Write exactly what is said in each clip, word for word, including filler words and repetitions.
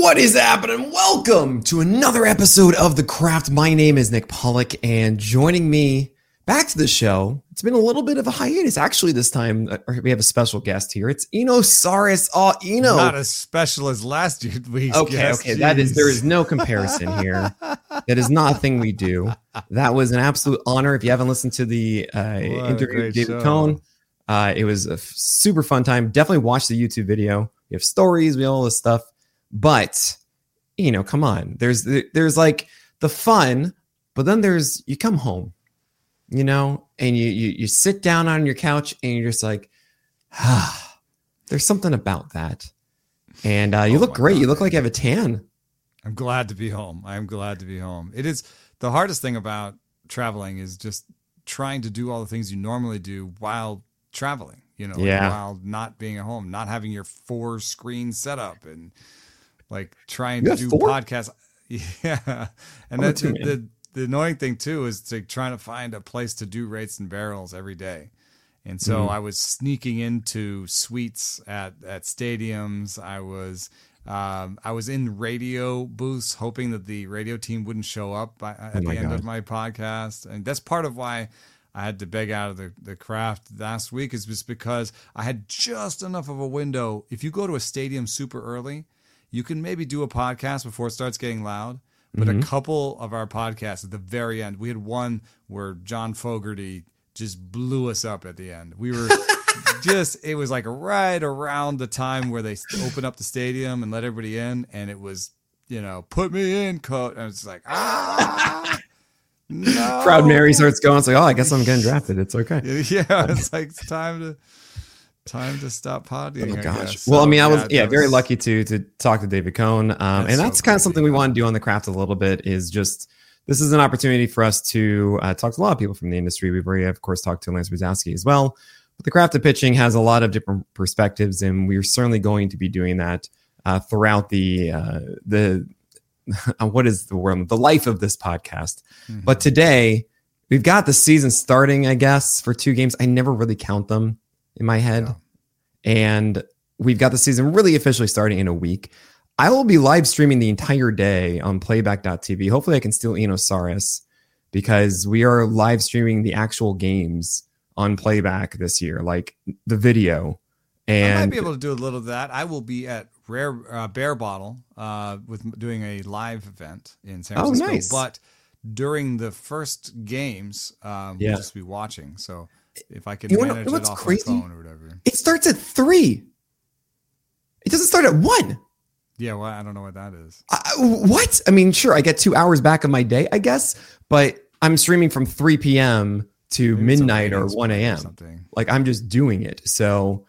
What is happening? Welcome to another episode of The Craft. My name is Nick Pollock, and joining me back to the show, it's been a little bit of a hiatus. Actually, this time we have a special guest here. It's Eno Saris. Oh, Eno. Not as special as last week's Okay, guest. okay. Jeez. That is, there is no comparison here. That is not a thing we do. That was an absolute honor. If you haven't listened to the uh, interview with David Cohn, uh, it was a f- super fun time. Definitely watch the YouTube video. We have stories, we have all this stuff. But, you know, come on. There's there's like the fun, but then there's you come home, you know, and you you, you sit down on your couch and you're just like, ah, there's something about that. And uh, you oh look great. God. You look like you have a tan. I'm glad to be home. I'm glad to be home. It is the hardest thing about traveling is just trying to do all the things you normally do while traveling, you know, Yeah. like while not being at home, not having your four screen setup and like trying You to have do four? podcasts. Yeah. And I'm a that's the, two-man. the, the annoying thing too, is to trying to find a place to do rates and barrels every day. And so Mhm. I was sneaking into suites at, at stadiums. I was, um, I was in radio booths hoping that the radio team wouldn't show up by, at Oh the my end God. of my podcast. And that's part of why I had to beg out of the, the craft last week, is just because I had just enough of a window. If you go to a stadium super early, you can maybe do a podcast before it starts getting loud. But Mhm. a couple of our podcasts at the very end, we had one where John Fogerty just blew us up at the end. We were just, it was like right around the time where they opened up the stadium and let everybody in. And it was, you know, put me in, coach. And it's like, ah, no. Proud Mary starts going. It's like, oh, I guess I'm getting drafted. It's okay. Yeah, it's like it's time to time to stop podding. Oh I gosh. guess. Well, I So, mean, I was yeah that very was- lucky to to talk to David Cohn, um, That's and so that's kind of cool, something we David. want to do on the craft a little bit. Is just this is an opportunity for us to uh, talk to a lot of people from the industry. We've already, of course, talked to Lance Brzezowski as well. But the craft of pitching has a lot of different perspectives, and we're certainly going to be doing that uh, throughout the uh, the what is the word the life of this podcast. Mhm. But today we've got the season starting, I guess, for two games. I never really count them in my head. Yeah. And we've got the season really officially starting in a week. I will be live streaming the entire day on playback dot t v. Hopefully I can steal Eno Saris, because we are live streaming the actual games on Playback this year, like the video. And I might be able to do a little of that. I will be at Rare uh, Bear Bottle uh, with doing a live event in San Oh, Francisco. nice. But during the first games, um, Yeah. we'll just be watching. So if I can You wanna- manage you know it what's off crazy? my phone or whatever. it starts at three. It doesn't start at one. Yeah, well, I don't know what that is. I, what? I mean, sure, I get two hours back of my day, I guess, but I'm streaming from three p.m. to Maybe it's a midnight or ratings one play or a.m. something. Like I'm just doing it. So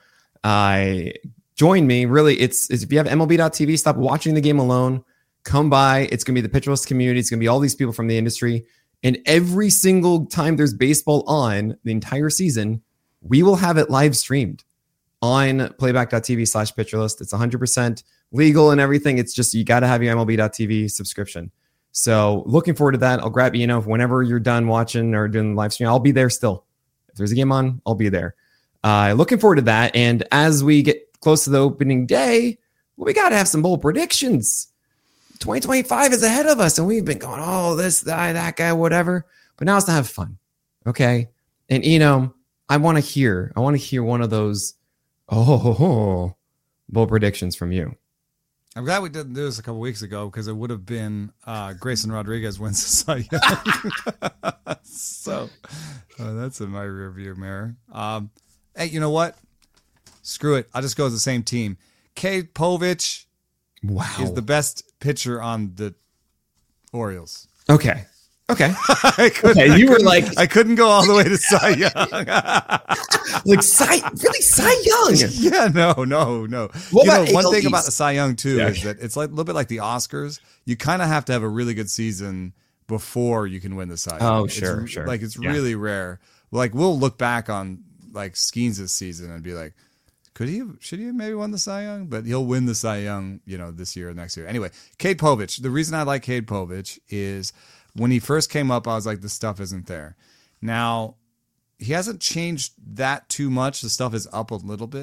I join me. Really, it's, it's if you have M L B dot t v, stop watching the game alone. Come by. It's going to be the Pitcher List community. It's going to be all these people from the industry. And every single time there's baseball on the entire season, we will have it live streamed on playback dot t v slash pitcher list. It's one hundred percent legal and everything. It's just you got to have your M L B dot t v subscription. So looking forward to that. I'll grab you know whenever you're done watching or doing the live stream. I'll be there still. If there's a game on, I'll be there. Uh, looking forward to that. And as we get close to the opening day, well, we got to have some bold predictions. twenty twenty-five is ahead of us, and we've been going, oh, this guy, that guy, whatever. But now it's to have fun, okay? And you know, I want to hear, I want to hear one of those, oh, ho, ho, bold predictions from you. I'm glad we didn't do this a couple weeks ago, because it would have been uh, Grayson Rodriguez wins the Cy Young. So uh, that's in my rearview mirror. Um, hey, you know what? Screw it. I'll just go with the same team. Cade Povich Wow. is the best pitcher on the Orioles. Okay. Okay. I couldn't, Okay, I you were couldn't- like- I couldn't go all the way to Cy Young. Like, Cy, really, Cy Young. Yeah, no, no, no. What you know, about one A L thing East? about the Cy Young too Yeah. is that it's like a little bit like the Oscars. You kind of have to have a really good season before you can win the Cy Young. Oh, It's sure, r- sure. Like it's Yeah. really rare. Like we'll look back on like Skeens this season and be like, could he have, should he have maybe won the Cy Young? But he'll win the Cy Young, you know, this year or next year. Anyway, Cade Povich. The reason I like Cade Povich is when he first came up, I was like, the stuff isn't there. Now, he hasn't changed that too much. The stuff is up a little bit.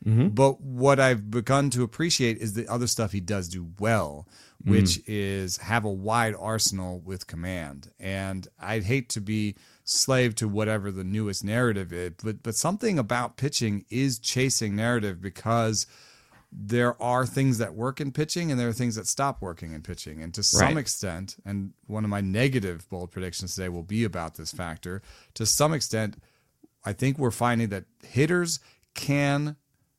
Mm-hmm. But what I've begun to appreciate is the other stuff he does do well, which mm. is have a wide arsenal with command. And I'd hate to be slave to whatever the newest narrative is, but but something about pitching is chasing narrative, because there are things that work in pitching and there are things that stop working in pitching. And to some right. extent, and one of my negative bold predictions today will be about this factor, to some extent, I think we're finding that hitters can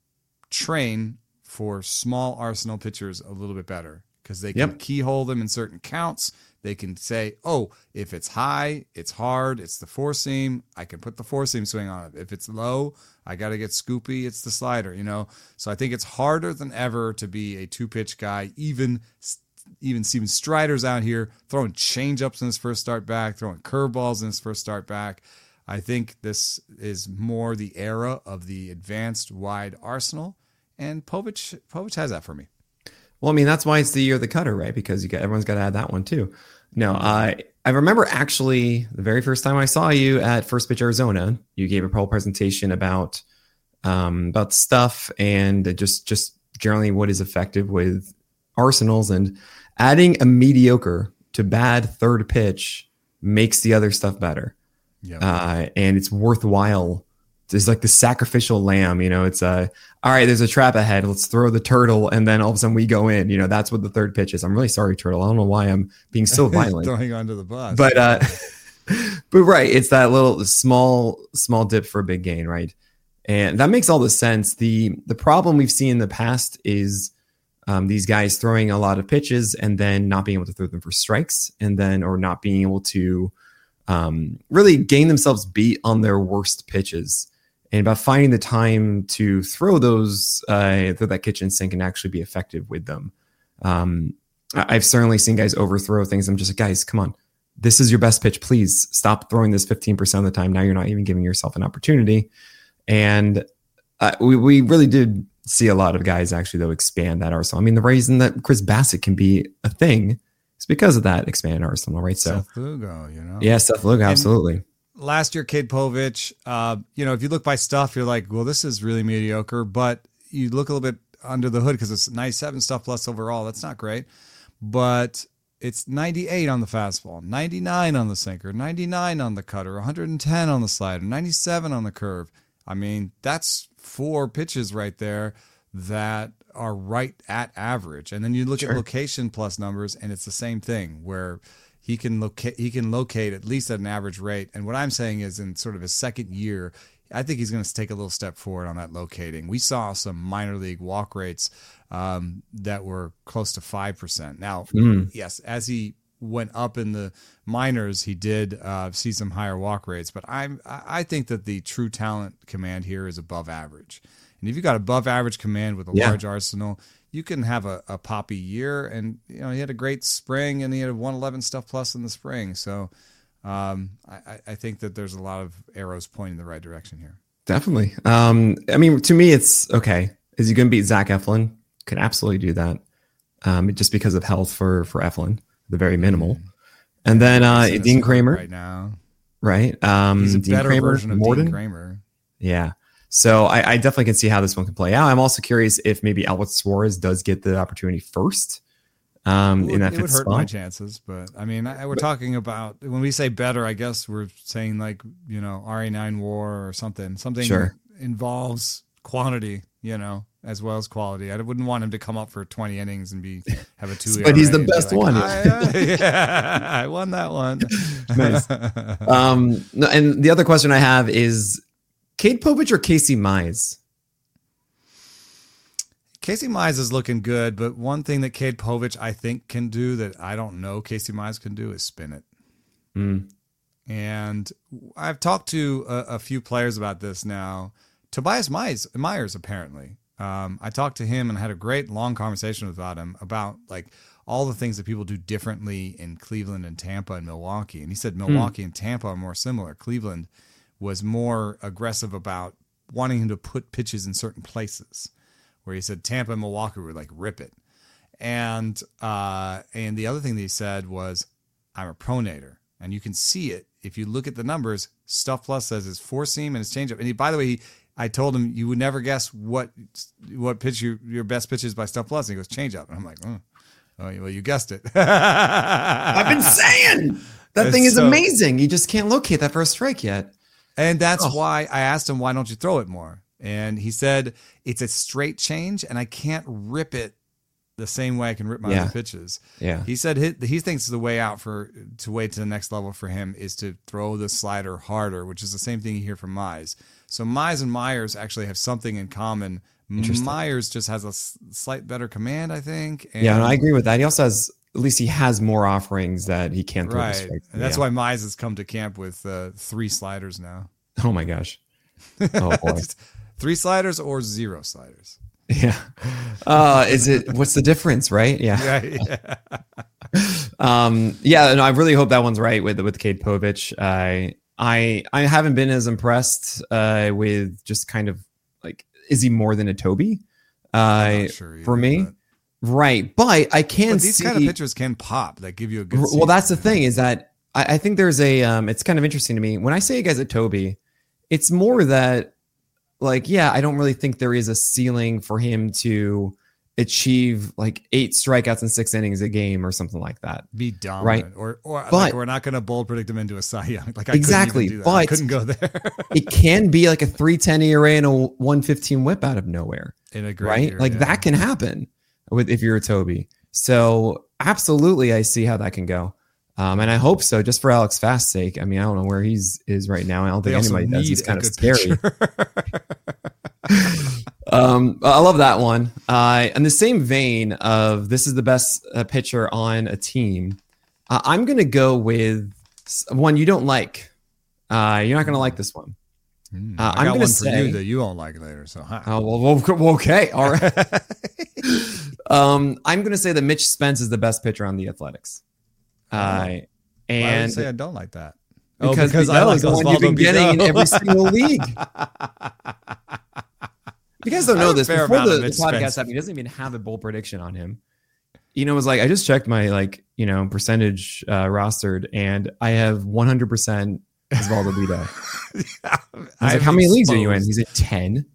train for small arsenal pitchers a little bit better, because they can yep. keyhole them in certain counts. They can say, oh, if it's high, it's hard, it's the four seam, I can put the four seam swing on it. If it's low, I got to get scoopy, it's the slider, you know? So I think it's harder than ever to be a two pitch guy. Even, even Steven Strider's out here throwing changeups in his first start back, throwing curveballs in his first start back. I think this is more the era of the advanced wide arsenal, and Povich, Povich has that for me. Well, I mean, that's why it's the year of the cutter, right? Because you got, everyone's got to add that one too. No, I I remember actually the very first time I saw you at First Pitch Arizona, you gave a whole presentation about um, about stuff and just just generally what is effective with arsenals, and adding a mediocre to bad third pitch makes the other stuff better. Yeah, uh, and it's worthwhile. It's like the sacrificial lamb, you know, it's uh, all right, there's a trap ahead. Let's throw the turtle. And then all of a sudden we go in, you know, that's what the third pitch is. I'm really sorry, turtle. I don't know why I'm being so violent. Throwing onto the bus. But, uh, but right. It's that little small, small dip for a big gain. Right. And that makes all the sense. The, the problem we've seen in the past is um, these guys throwing a lot of pitches and then not being able to throw them for strikes, and then, or not being able to um, really gain themselves beat on their worst pitches. And about finding the time to throw those, uh, throw that kitchen sink and actually be effective with them. Um, I've certainly seen guys overthrow things. I'm just like, guys, come on. This is your best pitch. Please stop throwing this fifteen percent of the time. Now you're not even giving yourself an opportunity. And uh, we, we really did see a lot of guys actually, though, expand that arsenal. I mean, the reason that Chris Bassett can be a thing is because of that expanded arsenal, right? So, Seth Lugo, you know? Yeah, Seth Lugo, absolutely. And last year, Cade Povich, uh, you know, if you look by stuff, you're like, well, this is really mediocre. But you look a little bit under the hood because it's ninety-seven stuff plus overall. That's not great. But it's ninety-eight on the fastball, ninety-nine on the sinker, ninety-nine on the cutter, one hundred ten on the slider, ninety-seven on the curve. I mean, that's four pitches right there that are right at average. And then you look sure. at location plus numbers, and it's the same thing where He can locate. He can locate at least at an average rate. And what I'm saying is, in sort of his second year, I think he's going to take a little step forward on that locating. We saw some minor league walk rates um, that were close to five percent. Now, mm. yes, as he went up in the minors, he did uh, see some higher walk rates. But I'm I think that the true talent command here is above average. And if you've got above average command with a yeah. large arsenal, you can have a, a poppy year. And, you know, he had a great spring, and he had a one eleven stuff plus in the spring. So um, I, I think that there's a lot of arrows pointing the right direction here. Definitely. Um, I mean, to me, it's okay. Is he going to beat Zach Eflin? Could absolutely do that. Um, just because of health for, for Eflin, the very minimal. And then uh, Dean Kramer. Right now. Right. Um, He's a Dean better Kramer, version of Morden. Dean Kramer. Yeah. So I, I definitely can see how this one can play out. I'm also curious if maybe Albert Suarez does get the opportunity first. Um, would, in that it fifth would hurt spot. my chances, but I mean, I, we're but, talking about when we say better. I guess we're saying like you know R A nine WAR or something, something sure. that involves quantity, you know, as well as quality. I wouldn't want him to come up for twenty innings and be have a two. But he's the best like, one. I, uh, yeah, I won that one. Nice. Um, no, and the other question I have is Cade Povich or Casey Mize? Casey Mize is looking good, but one thing that Cade Povich I think can do that I don't know Casey Mize can do is spin it. Mm. And I've talked to a, a few players about this now. Tobias Myers, Myers apparently. Um, I talked to him and had a great long conversation about him about like all the things that people do differently in Cleveland and Tampa and Milwaukee. And he said Milwaukee mm. and Tampa are more similar. Cleveland was more aggressive about wanting him to put pitches in certain places, where he said Tampa and Milwaukee would like rip it. And uh, and the other thing that he said was, I'm a pronator. And you can see it if you look at the numbers. Stuff Plus says his four seam and his changeup. And he, by the way, he, I told him you would never guess what what pitch you, your best pitch is by Stuff Plus. And he goes, change up. And I'm like, oh, oh well, you guessed it. I've been saying that thing is so amazing. You just can't locate that first strike yet. And that's oh. why I asked him, why don't you throw it more? And he said, it's a straight change and I can't rip it the same way I can rip my yeah. other pitches. Yeah. He said he, he thinks the way out for to way to the next level for him is to throw the slider harder, which is the same thing you hear from Mize. So Mize and Myers actually have something in common. Myers just has a s- slight better command, I think. And yeah, and I agree with that. He also has, at least he has more offerings that he can't throw. Right. And that's yeah. why Mize has come to camp with uh, three sliders now. Oh my gosh. Oh boy. Three sliders or zero sliders. Yeah. Uh, is it, what's the difference, right? Yeah. Yeah. yeah. um, yeah, and I really hope that one's right with, with Cade Povich. I, I, I haven't been as impressed uh, with just kind of like, is he more than a Toby? Uh, sure either, for me. But... Right. But I can but these see, kind of pitchers can pop that give you a good Well, season. that's the thing is that I, I think there's a, um, it's kind of interesting to me. When I say a guy's a Toby, it's more that, like, yeah, I don't really think there is a ceiling for him to achieve like eight strikeouts in six innings a game or something like that. Be dominant, right? Or, or but, like we're not going to bold predict him into a Cy Young. Like I exactly, couldn't even do that. but I couldn't go there. It can be like a three ten E R A and a one fifteen WHIP out of nowhere, in a great right? year, like yeah. that can happen with if you're a Toby. So absolutely, I see how that can go. Um, and I hope so, just for Alex Fast's sake. I mean, I don't know where he's is right now. I don't think anybody does. He's kind of scary. um, I love that one. Uh, in the same vein of this is the best uh, pitcher on a team, uh, I'm going to go with one you don't like. Uh, you're not going to like this one. Mm, uh, I I'm got going one to for say you that you won't like later. So, huh. oh well, well, okay, all right. um, I'm going to say that Mitch Spence is the best pitcher on the Athletics. Uh, and Why would you say I don't like that? Because, oh, because I like the one you've been getting in every single league. You guys don't know this. Before the, the podcast happened, he doesn't even have a bold prediction on him. You know, it was like I just checked my like you know percentage uh, rostered, and I have one hundred percent Osvaldo Bido. yeah, I was like, how many exposed. leagues are you in? He's at ten.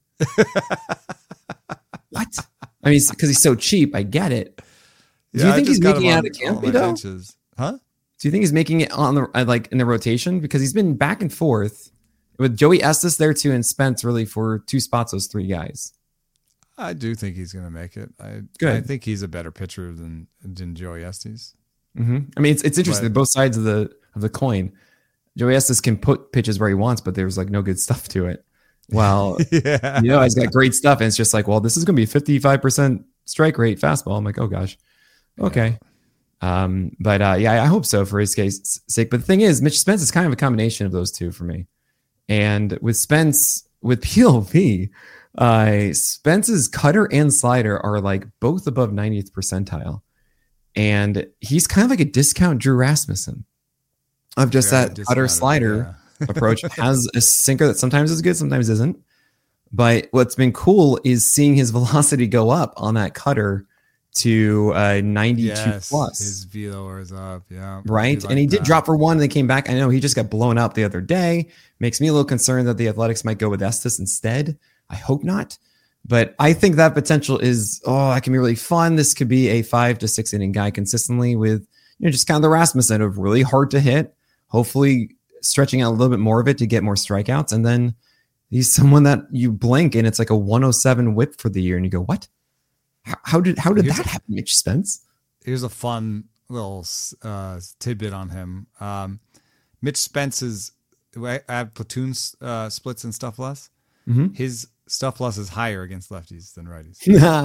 What? I mean, because he's so cheap. I get it. Do yeah, you think he's making it out of camp, though? Huh? Do you think he's making it on the like in the rotation? Because he's been back and forth with Joey Estes there too, and Spence really for two spots. Those three guys. I do think he's going to make it. I Good. I think he's a better pitcher than than Joey Estes. Mm-hmm. I mean, it's it's interesting. But, both sides of the of the coin. Joey Estes can put pitches where he wants, but there's like no good stuff to it. Well, yeah. you know, he's got great stuff, and it's just like, well, this is going to be fifty-five percent strike rate fastball. I'm like, oh gosh, okay. Yeah. Um, but uh, yeah, I hope so for his case sake. But the thing is, Mitch Spence is kind of a combination of those two for me. And with Spence, with P L V, uh, Spence's cutter and slider are like both above ninetieth percentile. And he's kind of like a discount Drew Rasmussen of just yeah, that cutter slider yeah. approach. Has a sinker that sometimes is good, sometimes isn't. But what's been cool is seeing his velocity go up on that cutter to uh, ninety-two yes, plus. His velo is up, yeah. Right. Like and he that. did drop for one and they came back. I know he just got blown up the other day. Makes me a little concerned that the Athletics might go with Estes instead. I hope not. But I think that potential is, oh, that can be really fun. This could be a five to six inning guy consistently with, you know, just kind of the Rasmussen of really hard to hit, hopefully stretching out a little bit more of it to get more strikeouts. And then he's someone that you blink and it's like a one oh seven whip for the year. And you go, what? How did how did here's that happen, Mitch Spence? Here's a fun little uh, tidbit on him. Um, Mitch Spence's I have platoon uh, splits and stuff less. Mm-hmm. His stuff less is higher against lefties than righties.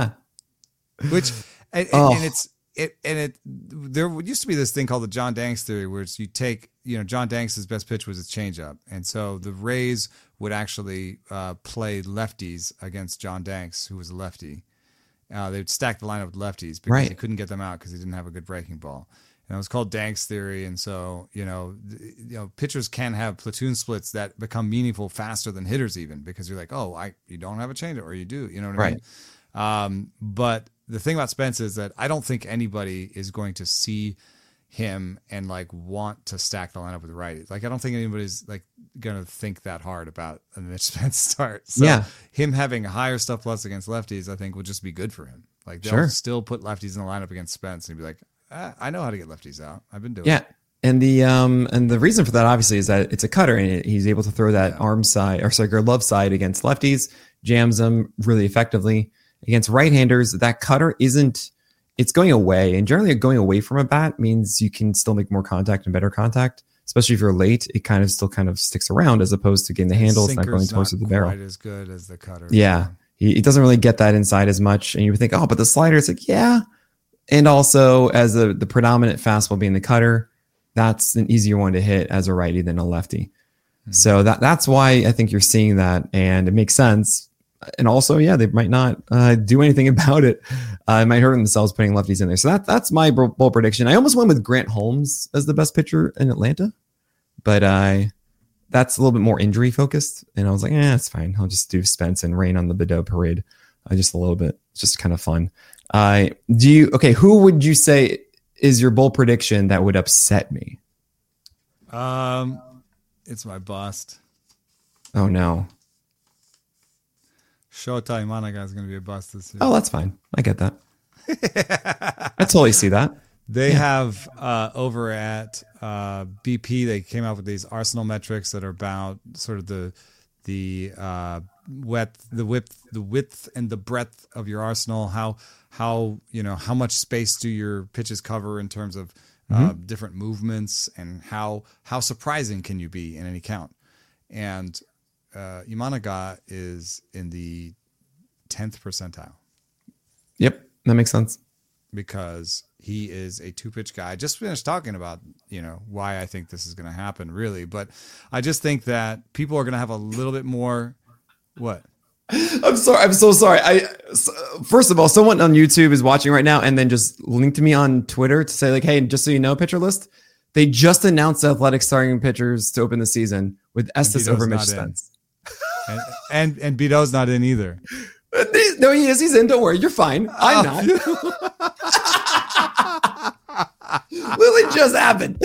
Which and, oh. and it's it and it there used to be this thing called the John Danks theory, where it's you take you know John Danks' best pitch was a changeup, and so the Rays would actually uh, play lefties against John Danks, who was a lefty. Uh, they'd stack the lineup with lefties because right. they couldn't get them out because he didn't have a good breaking ball. And it was called Danks theory. And so, you know, th- you know, pitchers can have platoon splits that become meaningful faster than hitters even because you're like, oh, I you don't have a changeup or you do, you know what I right. mean? Um, but the thing about Spence is that I don't think anybody is going to see him and like want to stack the lineup with righties. Like I don't think anybody's like gonna think that hard about a Mitch Spence start. So Yeah. him having a higher stuff plus against lefties, I think would just be good for him. Like they'll Sure. still put lefties in the lineup against Spence and be like, ah, I know how to get lefties out. I've been doing Yeah. it. And the um and the reason for that obviously is that it's a cutter and he's able to throw that Yeah. arm side or sorry, glove side against lefties, jams them really effectively. Against right-handers, that cutter isn't it's going away. And generally going away from a bat means you can still make more contact and better contact. Especially if you're late, it kind of still kind of sticks around as opposed to getting the handle. It's not going Sinker's towards not the barrel. quite as good as the cutter. Yeah. He, he doesn't really get that inside as much. And you would think, oh, but the slider, it's like, yeah. And also as a, the predominant fastball being the cutter, that's an easier one to hit as a righty than a lefty. Mm-hmm. So that that's why I think you're seeing that. And it makes sense. And also, yeah, they might not uh, do anything about it. Uh, it might hurt themselves putting lefties in there. So that that's my bold prediction. I almost went with Grant Holmes as the best pitcher in Atlanta, but I that's a little bit more injury focused. And I was like, eh, it's fine. I'll just do Spence and rain on the Bideau parade uh, just a little bit. It's just kind of fun. Uh, do you okay? Who would you say is your bold prediction that would upset me? Um, it's my bust. Oh no. Shota Imanaga is going to be a bust this year. Oh, that's fine. I get that. I totally see that. They Yeah. have uh, over at uh, B P. They came out with these Arsenal metrics that are about sort of the the uh, width, the width, the width and the breadth of your arsenal. How how you know how much space do your pitches cover in terms of uh, Mm-hmm. different movements, and how how surprising can you be in any count? And uh, Imanaga is in the tenth percentile. Yep, that makes sense. Because he is a two-pitch guy. I just finished talking about, you know, why I think this is going to happen, really. But I just think that people are going to have a little bit more. What? I'm sorry. I'm so sorry. I so- first of all, someone on YouTube is watching right now, and then just linked to me on Twitter to say like, "Hey, just so you know, pitcher list. They just announced the Athletic starting pitchers to open the season with Estes Bideau's over Mitch not in. Spence." And and, and Bideau's not in either. No, he is. He's in. Don't worry. You're fine. I'm not. Literally just happened.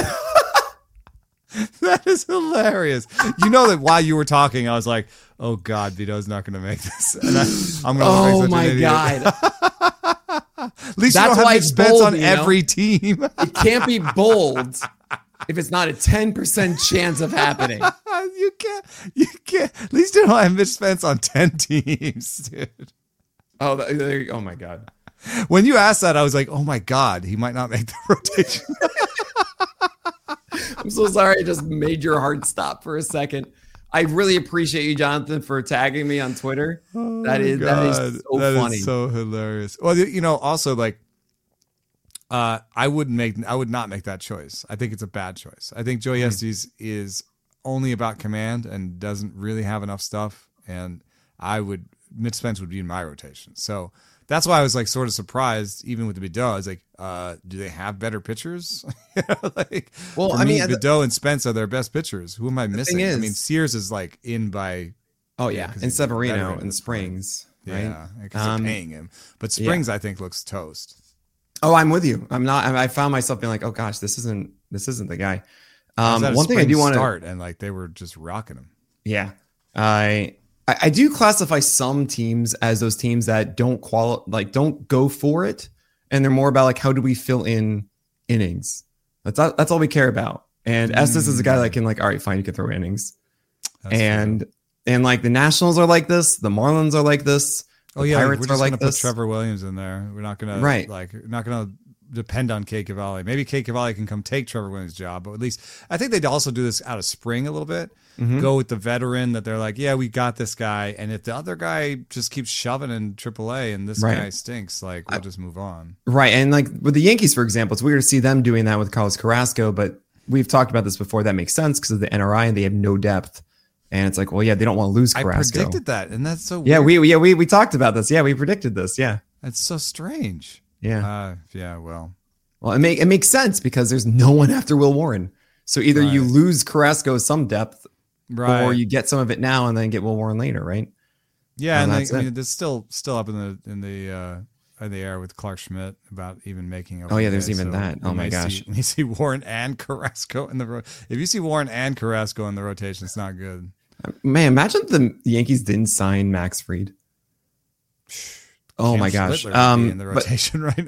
That is hilarious. You know that while you were talking, I was like, "Oh God, Bideau's not going to make this." And I, I'm going to Oh look like such my an idiot. god. At least That's you don't why have Mitch it's Spence bold, on you know? every team. It can't be bold if it's not a ten percent chance of happening. You can't. You can't. At least you don't have Mitch Spence on ten teams, dude. Oh, that- there you- oh my god. When you asked that, I was like, "Oh my God, he might not make the rotation." I'm so sorry. I just made your heart stop for a second. I really appreciate you, Jonathan, for tagging me on Twitter. Oh that is that is so That funny. is so hilarious. Well, you know, also like, uh, I wouldn't make. I would not make that choice. I think it's a bad choice. I think Joey Estes is only about command and doesn't really have enough stuff. And I would Mitch Spence would be in my rotation. So that's why I was like sort of surprised, even with the Bideau. I was like, uh, do they have better pitchers? You know, like, Well, for I me, mean, Bideau and Spence are their best pitchers. Who am I missing? I is- mean, Sears is like in by Oh yeah, 'cause and he's Severino veteran in the Springs, right? yeah, because Um, they're paying him. But Springs, I think, looks toast. Oh, I'm with you. I'm not. I I found myself being like, oh gosh, this isn't this isn't the guy. I was Um, at a one thing I spring do want to start, and like they were just rocking him. Yeah. I I I do classify some teams as those teams that don't quali- like don't go for it, and they're more about like how do we fill in innings. That's all, that's all we care about. And Estes is a guy that can like, all right, fine, you can throw innings. That's and true. and like the Nationals are like this, the Marlins are like this, the oh yeah, like, Pirates we're are just like gonna put this. Trevor Williams in there. We're not gonna Right. like we're not gonna depend on Kay Cavalli. Maybe Kay Cavalli can come take Trevor Williams' job, but at least I think they'd also do this out of spring a little bit. Mhm. Go with the veteran that they're like, yeah, we got this guy, and if the other guy just keeps shoving in triple A and this Right. guy stinks, like we'll I- just move on. Right. And like with the Yankees, for example, it's weird to see them doing that with Carlos Carrasco, but we've talked about this before. That makes sense because of the N R I and they have no depth. And it's like, well, yeah, they don't want to lose I Carrasco. predicted that, and that's so Yeah, weird. we yeah we we talked about this. Yeah, we predicted this. Yeah, It's so strange. yeah. Uh, yeah, well, Well, it make it makes sense because there's no one after Will Warren. So either you Right. lose Carrasco some depth, right. or you get some of it now and then get Will Warren later, right? Yeah, And and that's like, I it. mean, it's still still up in the in the uh, in the air with Clark Schmidt about even making. Oh yeah, there's day. even so that. Oh my gosh, see, you see Warren and Carrasco in the. Ro- if you see Warren and Carrasco in the rotation, it's not good. Man, imagine the Yankees didn't sign Max Fried. Oh Cam my gosh! Schlittler Um, would be in the rotation right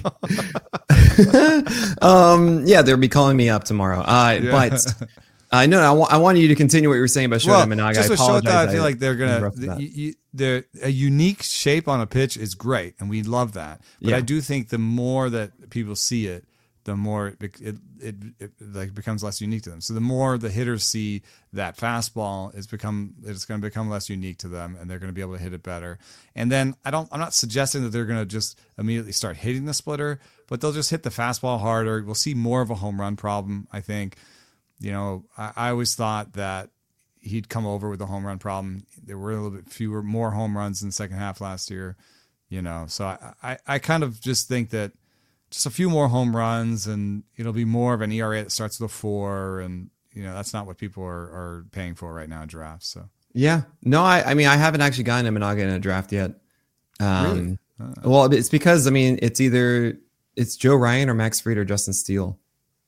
now. um, yeah, they'll be calling me up tomorrow. Uh, Yeah. But I know I, wa- I wanted you to continue what you were saying about Shota well, Imanaga. just I with apologize. Shota, I feel like they're gonna. interrupted The, that. you, you, they're, a unique shape on a pitch is great, and we love that. But Yeah. I do think the more that people see it, the more it, bec- it, it, it like becomes less unique to them. So the more the hitters see that fastball, it's become it's going to become less unique to them, and they're going to be able to hit it better. And then I don't, I'm not suggesting that they're going to just immediately start hitting the splitter, but they'll just hit the fastball harder. We'll see more of a home run problem, I think. You know, I, I always thought that he'd come over with a home run problem. There were a little bit fewer, more home runs in the second half last year. You know, so I, I, I kind of just think that. Just a few more home runs, and it'll be more of an E R A that starts with a four, and you know that's not what people are, are paying for right now in drafts. So Yeah, no, I, I mean, I haven't actually gotten Imanaga in a draft yet. Um, Really? Uh. Well, it's because I mean, it's either it's Joe Ryan or Max Fried or Justin Steele.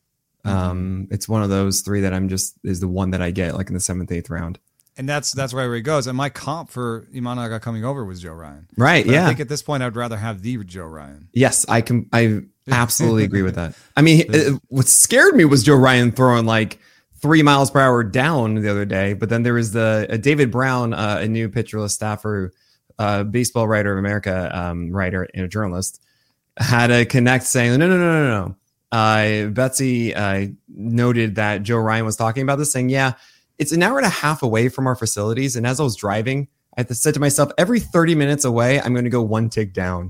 Um, it's one of those three that I'm just is the one that I get like in the seventh, eighth round. and that's that's where it goes. And my comp for Imanaga coming over was Joe Ryan. Right? But yeah. I think at this point I'd rather have the Joe Ryan. Yes, I can. I absolutely agree with that. I mean, it, what scared me was Joe Ryan throwing like three miles per hour down the other day. But then there was the uh, David Brown, uh, a new pitcherless staffer, uh, baseball writer of America, um, writer and a journalist, had a connect saying, no, no, no, no, no. Uh, Betsy uh, noted that Joe Ryan was talking about this, saying, yeah, it's an hour and a half away from our facilities. And as I was driving, I said to myself, every thirty minutes away, I'm going to go one tick down.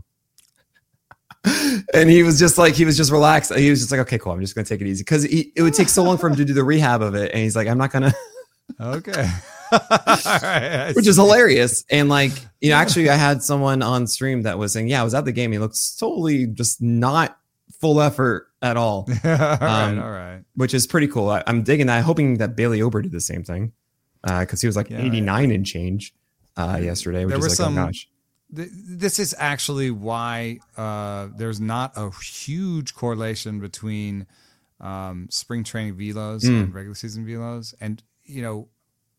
And he was just like, he was just relaxed. He was just like, okay, cool. I'm just going to take it easy. Cause he, it would take so long for him to do the rehab of it. And he's like, I'm not going to, Okay. All right. which is hilarious. And like, you know, actually I had someone on stream that was saying, yeah, I was at the game. He looked totally just not full effort at all. all right. Um, all right. Which is pretty cool. I, I'm digging that. Hoping that Bailey Ober did the same thing. Uh, cause he was like Yeah, eighty-nine and change, uh, yesterday, which There is was like, some- oh gosh. Th- This is actually why uh, there's not a huge correlation between um, spring training velos Mm. and regular season velos, and you know,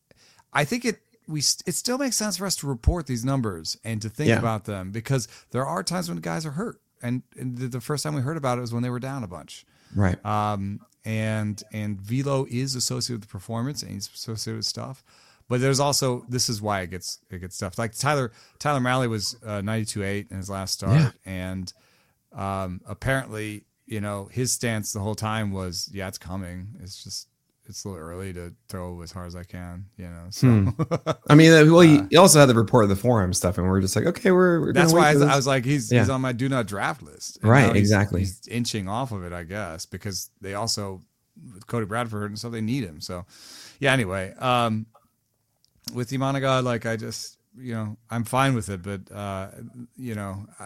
I think it we st- it still makes sense for us to report these numbers and to think Yeah. about them because there are times when guys are hurt, and, and the, the first time we heard about it was when they were down a bunch. Right. Um, and and velo is associated with performance and it's associated with stuff. But there's also this is why it gets it gets tough. Like Tyler Tyler Malley was uh, ninety-two point eight in his last start, Yeah. and um, apparently, you know, his stance the whole time was, yeah, it's coming. It's just it's a little early to throw as hard as I can, you know. So Hmm. I mean, uh, well, he, he also had the report of the forum stuff, and we're just like, okay, we're. we're that's gonna why I, wait for this. I was like, he's Yeah. he's on my do not draft list, And Right, now he's- exactly. He's inching off of it, I guess, because they also with Cody Bradford, and so they need him. So, yeah. Anyway, um, with Imanaga, like I just, you know, I'm fine with it, but uh, you know, I,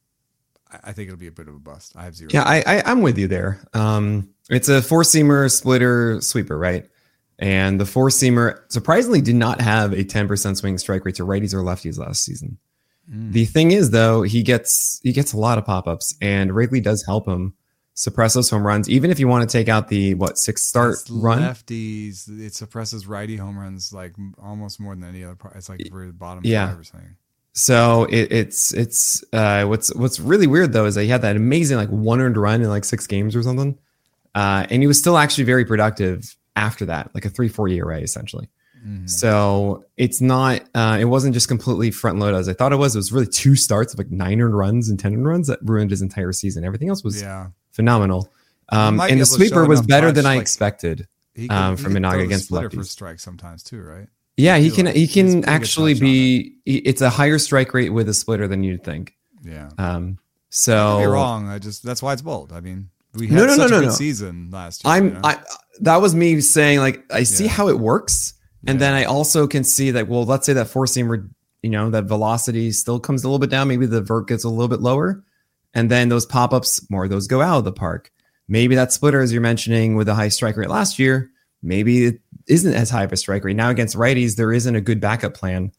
I, I think it'll be a bit of a bust. I have zero. Yeah, I, I I'm with you there. Um, it's a four seamer splitter sweeper, right? And the four seamer surprisingly did not have a ten percent swing strike rate to righties or lefties last season. Mm. The thing is, though, he gets he gets a lot of pop ups, and Wrigley does help him suppress those home runs. Even if you want to take out the what six start It's run, lefties, it suppresses righty home runs like almost more than any other part. It's like for the bottom Yeah. five or something. so it, it's it's uh, what's what's really weird though is that he had that amazing like one earned run in like six games or something, uh, and he was still actually very productive after that, like a three four E R A essentially. Mhm. So it's not, uh, it wasn't just completely front loaded as I thought it was. It was really two starts of like nine earned runs and ten earned runs that ruined his entire season. Everything else was Yeah. phenomenal. Um, might and be the able to show sweeper was enough better touch, than I like- expected. He Um, he from could Imanaga throw the against splitter for lefties. strike sometimes too, right? Yeah, he Feel can, like he he's can pretty good actually touch on be, he- it's a higher strike rate with a splitter than you'd think. Yeah. Um, Don't get me so wrong. I just that's why it's bold. I mean, we had No, no, such no, a no, good no. season last year. I'm, you know? I, that was me saying like, I see Yeah. how it works. And Yeah. then I also can see that, well, let's say that four seamer, you know, that velocity still comes a little bit down. Maybe the vert gets a little bit lower. And then those pop-ups, more of those go out of the park. Maybe that splitter, as you're mentioning, with a high strike rate last year, maybe it isn't as high of a strike rate. Now against righties, there isn't a good backup plan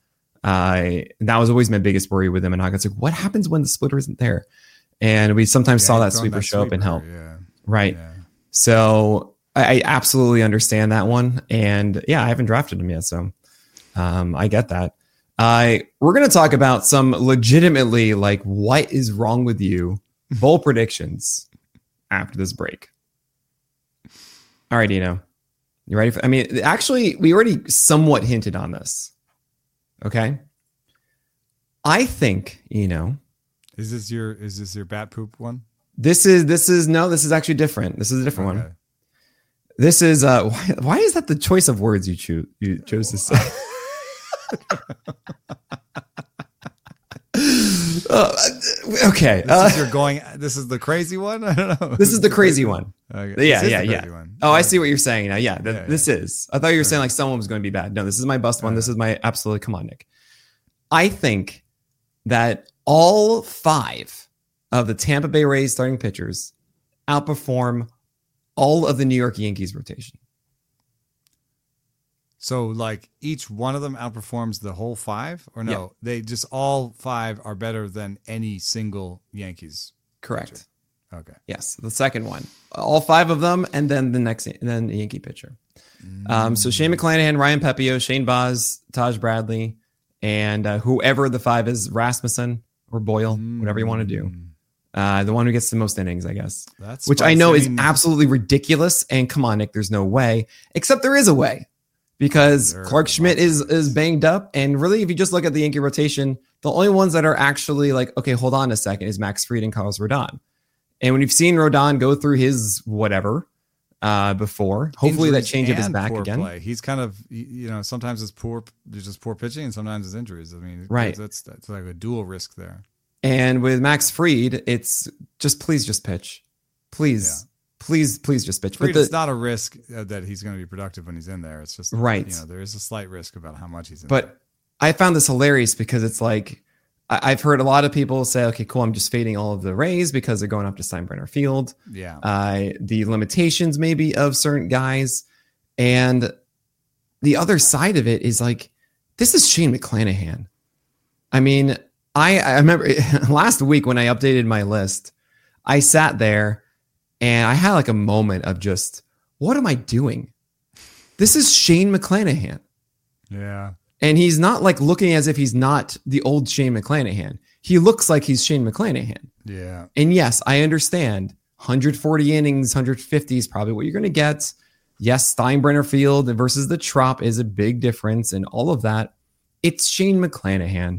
Uh, that was always my biggest worry with him. And I was like, what happens when the splitter isn't there? And we sometimes Yeah, saw that throwing sweeper that show up and help. Yeah. Right. Yeah. So I, I absolutely understand that one. And yeah, I haven't drafted him yet. So um, I get that. Uh, we're going to talk about some legitimately like, what is wrong with you? Bold predictions after this break. All right, Dino. You ready for, I mean, actually, we already somewhat hinted on this. Okay. I think, you know, Is this your is this your bat poop one? this is, this is, no, this is actually different. This is a different Okay. one. This is, uh, why, why is that the choice of words you choose, you chose to say? uh, okay. This Uh, is your going. This is the crazy one. I don't know. this is the crazy one. Okay. Yeah, This is yeah, the yeah. crazy one. Oh, I see what you're saying now. Yeah, th- Yeah, yeah. this is. I thought you were saying like someone was going to be bad. No, this is my bust one. This is my absolutely. Come on, Nick. I think that all five of the Tampa Bay Rays starting pitchers outperform all of the New York Yankees rotation. So, like, each one of them outperforms the whole five, or no? Yeah. They just all five are better than any single Yankees. Correct. Okay. Yes, the second one. All five of them, and then the next, and then the Yankee pitcher. Um, so Shane McClanahan, Ryan Pepio, Shane Baz, Taj Bradley, and uh, whoever the five is, Rasmussen or Boyle, whatever you want to do. Uh, the one who gets the most innings, I guess. That's Which I know is mean, absolutely ridiculous. And come on, Nick, there's no way. Except there is a way. Because There Clark are Schmidt is lots of is banged up. And really, if you just look at the Yankee rotation, the only ones that are actually like, okay, hold on a second, is Max Fried and Carlos Rodon. And when you've seen Rodon go through his whatever uh, before, hopefully that injuries changeup is and back poor again. Play. He's kind of, you know, sometimes it's poor, there's just poor pitching, and sometimes it's injuries. I mean, Right. That's that's like a dual risk there. And with Max Fried, it's just please just pitch. Please, Yeah. please, please just pitch. Fried, the, it's not a risk uh, that he's going to be productive when he's in there. It's just Right. You know, there is a slight risk about how much he's in. But there. I found this hilarious because it's like, I- I've heard a lot of people say, okay, cool, I'm just fading all of the Rays because they're going up to Steinbrenner Field. yeah, Uh, the limitations maybe of certain guys. And the other side of it is like, this is Shane McClanahan. I mean, I, I remember last week when I updated my list, I sat there and I had like a moment of just, what am I doing? This is Shane McClanahan. yeah. And he's not like looking as if he's not the old Shane McClanahan. He looks like he's Shane McClanahan. Yeah. And yes, I understand one hundred forty innings, one hundred fifty is probably what you're going to get. Yes, Steinbrenner Field versus the Trop is a big difference and all of that. It's Shane McClanahan.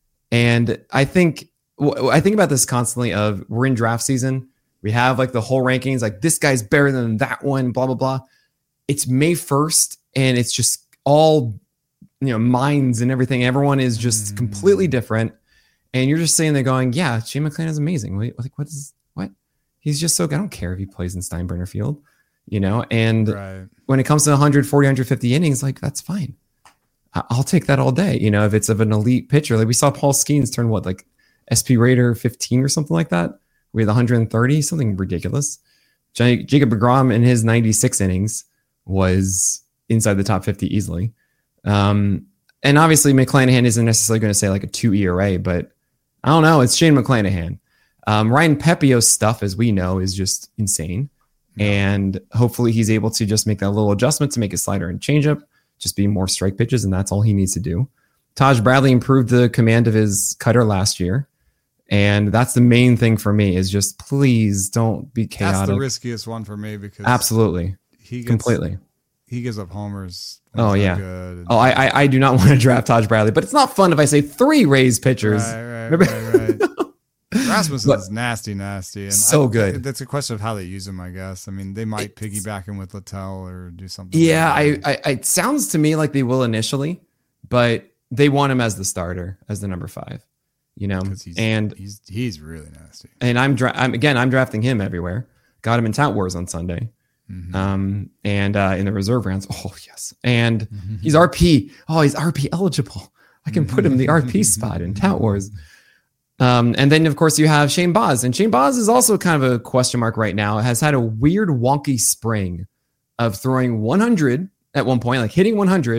And I think I think about this constantly of we're in draft season. We have like the whole rankings, like this guy's better than that one, blah, blah, blah. It's May first and it's just all, you know, minds and everything. Everyone is just Mm. completely different. And you're just sitting there going, yeah, Shane McClanahan is amazing. Wait, like, what is, what? He's just so good. I don't care if he plays in Steinbrenner Field, you know? And Right. when it comes to one hundred forty, one hundred fifty innings, like, that's fine. I- I'll take that all day. You know, if it's of an elite pitcher, like we saw Paul Skeens turn what, like S P Raider fifteen or something like that with one hundred thirty, something ridiculous. J- Jacob deGrom in his ninety-six innings was inside the top fifty easily. Um, and obviously McClanahan isn't necessarily going to say like a two E R A, but I don't know. It's Shane McClanahan. Um, Ryan Pepio's stuff, as we know, is just insane. Yeah. And hopefully he's able to just make that little adjustment to make his slider and changeup, just be more strike pitches, and that's all he needs to do. Taj Bradley improved the command of his cutter last year. And that's the main thing for me is just please don't be chaotic. That's the riskiest one for me because Absolutely. he gets, Completely. he gives up homers. when Oh, he's yeah. not good and- Oh, I, I I do not want to draft Taj Bradley, but it's not fun if I say three Rays pitchers. Right, right, Remember- right, right. Rasmussen But- is nasty, nasty. And So I- good. That's a question of how they use him, I guess. I mean, they might piggyback him with Littell or do something. Yeah, like I, that. I it sounds to me like they will initially, but they want him as the starter, as the number five. You know, 'Cause he's, and he's he's really nasty. and I'm, dra- I'm again I'm drafting him everywhere. Got him in Tout Wars on Sunday, Mhm. um, and uh, in the reserve rounds. Oh yes, and he's R P. Oh, he's R P eligible. I can put him in the R P spot in Tout Wars. Um, and then of course you have Shane Baz, and Shane Baz is also kind of a question mark right now. Has had a weird wonky spring of throwing one hundred at one point, like hitting one hundred,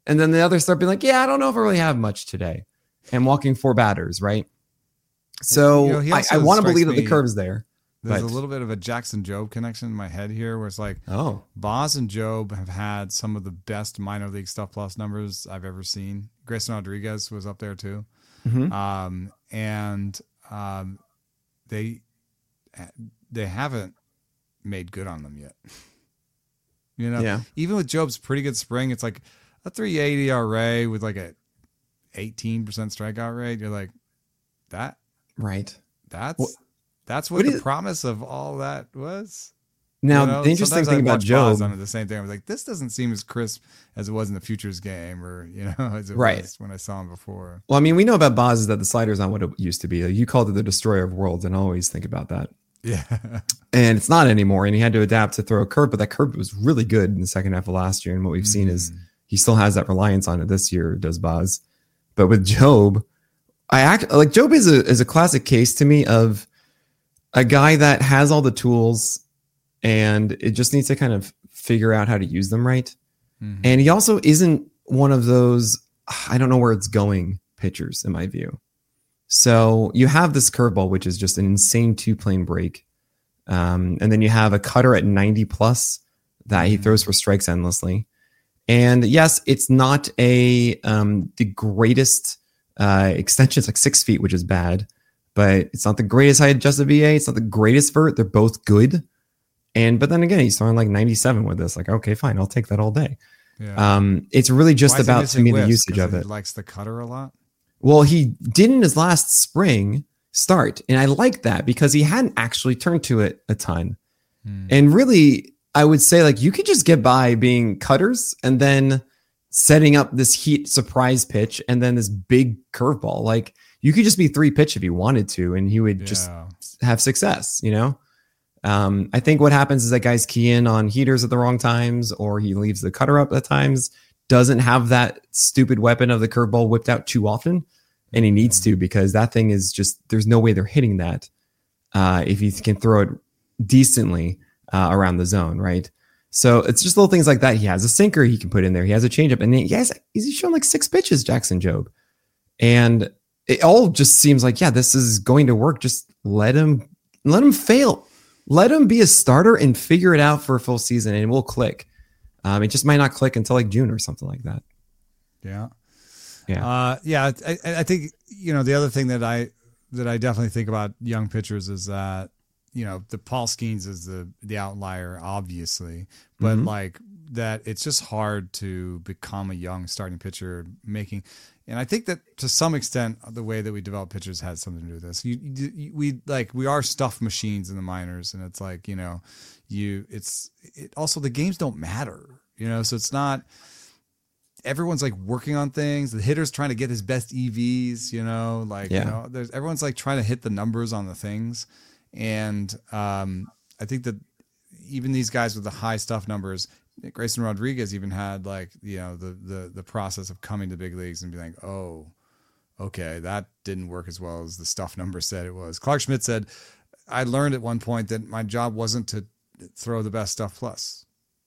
And then the others start being like, yeah, I don't know if I really have much today. And walking four batters, right? So You know, he I, also I want to strikes believe that the me- curve is there. There's But- a little bit of a Jackson Job connection in my head here, where it's like Oh, Boz and Job have had some of the best minor league stuff plus numbers I've ever seen. Grayson Rodriguez was up there too, mhm. um, and um, they they haven't made good on them yet. You know, Yeah. even with Job's pretty good spring, it's like a three eighty E R A with like a eighteen percent strikeout rate. You're like, that right. that's What- that's what, what the is- promise of all that was. Now, You know, the interesting sometimes thing I about watch Boz Job, on it, the same thing. I was like, this doesn't seem as crisp as it was in the Futures game, or you know, as it Right. was when I saw him before. well, I mean, we know about Boz is that the slider's not what it used to be. Like, you called it the destroyer of worlds, and I always think about that. Yeah, And it's not anymore. And he had to adapt to throw a curve, but that curve was really good in the second half of last year. And what we've seen is Mm. he still has that reliance on it this year, does Boz. But with Job, I act like Job is a is a classic case to me of a guy that has all the tools and it just needs to kind of figure out how to use them right. Mhm. And he also isn't one of those, I don't know where it's going pitchers in my view. So you have this curveball, which is just an insane two plane break. Um, and then you have a cutter at ninety plus that he Mhm. throws for strikes endlessly. And yes, it's not a um, the greatest uh, extension. It's like six feet, which is bad, but it's not the greatest height adjusted V A. It's not the greatest vert. They're both good. And but then again, he's throwing like ninety-seven with this. Like, okay, fine, I'll take that all day. yeah. Um, it's really just Why is he about to missing me the whiffs? usage 'Cause of he it. likes the cutter a lot. Well, he did in his last spring start, and I like that because he hadn't actually turned to it a ton. Hmm. And really, I would say like you could just get by being cutters and then setting up this heat surprise pitch and then this big curveball. Like you could just be three pitch if you wanted to, and he would just Yeah. have success, you know? Um, I think what happens is that guys key in on heaters at the wrong times, or he leaves the cutter up at times, doesn't have that stupid weapon of the curveball whipped out too often. And he needs to, because that thing is just, there's no way they're hitting that uh, if he can throw it decently uh, around the zone, right? So it's just little things like that. He has a sinker he can put in there. He has a changeup, and he has, he's shown like six pitches, Jackson Job. And it all just seems like, yeah, this is going to work. Just let him, let him fail. Let him be a starter and figure it out for a full season, and it will click. Um, it just might not click until like June or something like that. Yeah. Yeah. Uh, yeah. I, I think, you know, the other thing that I, that I definitely think about young pitchers is that, you know, the Paul Skeens is the, the outlier, obviously, but Mhm. like that it's just hard to become a young starting pitcher making. And I think that to some extent, the way that we develop pitchers has something to do with this. You, you, we like, we are stuffed machines in the minors, and it's like, you know, you, it's it, also the games don't matter, you know, so it's not, everyone's like working on things. The hitter's trying to get his best E Vs, you know, like, Yeah. you know, there's everyone's like trying to hit the numbers on the things. And um, I think that even these guys with the high stuff numbers, Grayson Rodriguez even had like, you know, the, the, the process of coming to big leagues and be like, oh, okay, that didn't work as well as the stuff number said it was. Clark Schmidt said, I learned at one point that my job wasn't to throw the best stuff plus.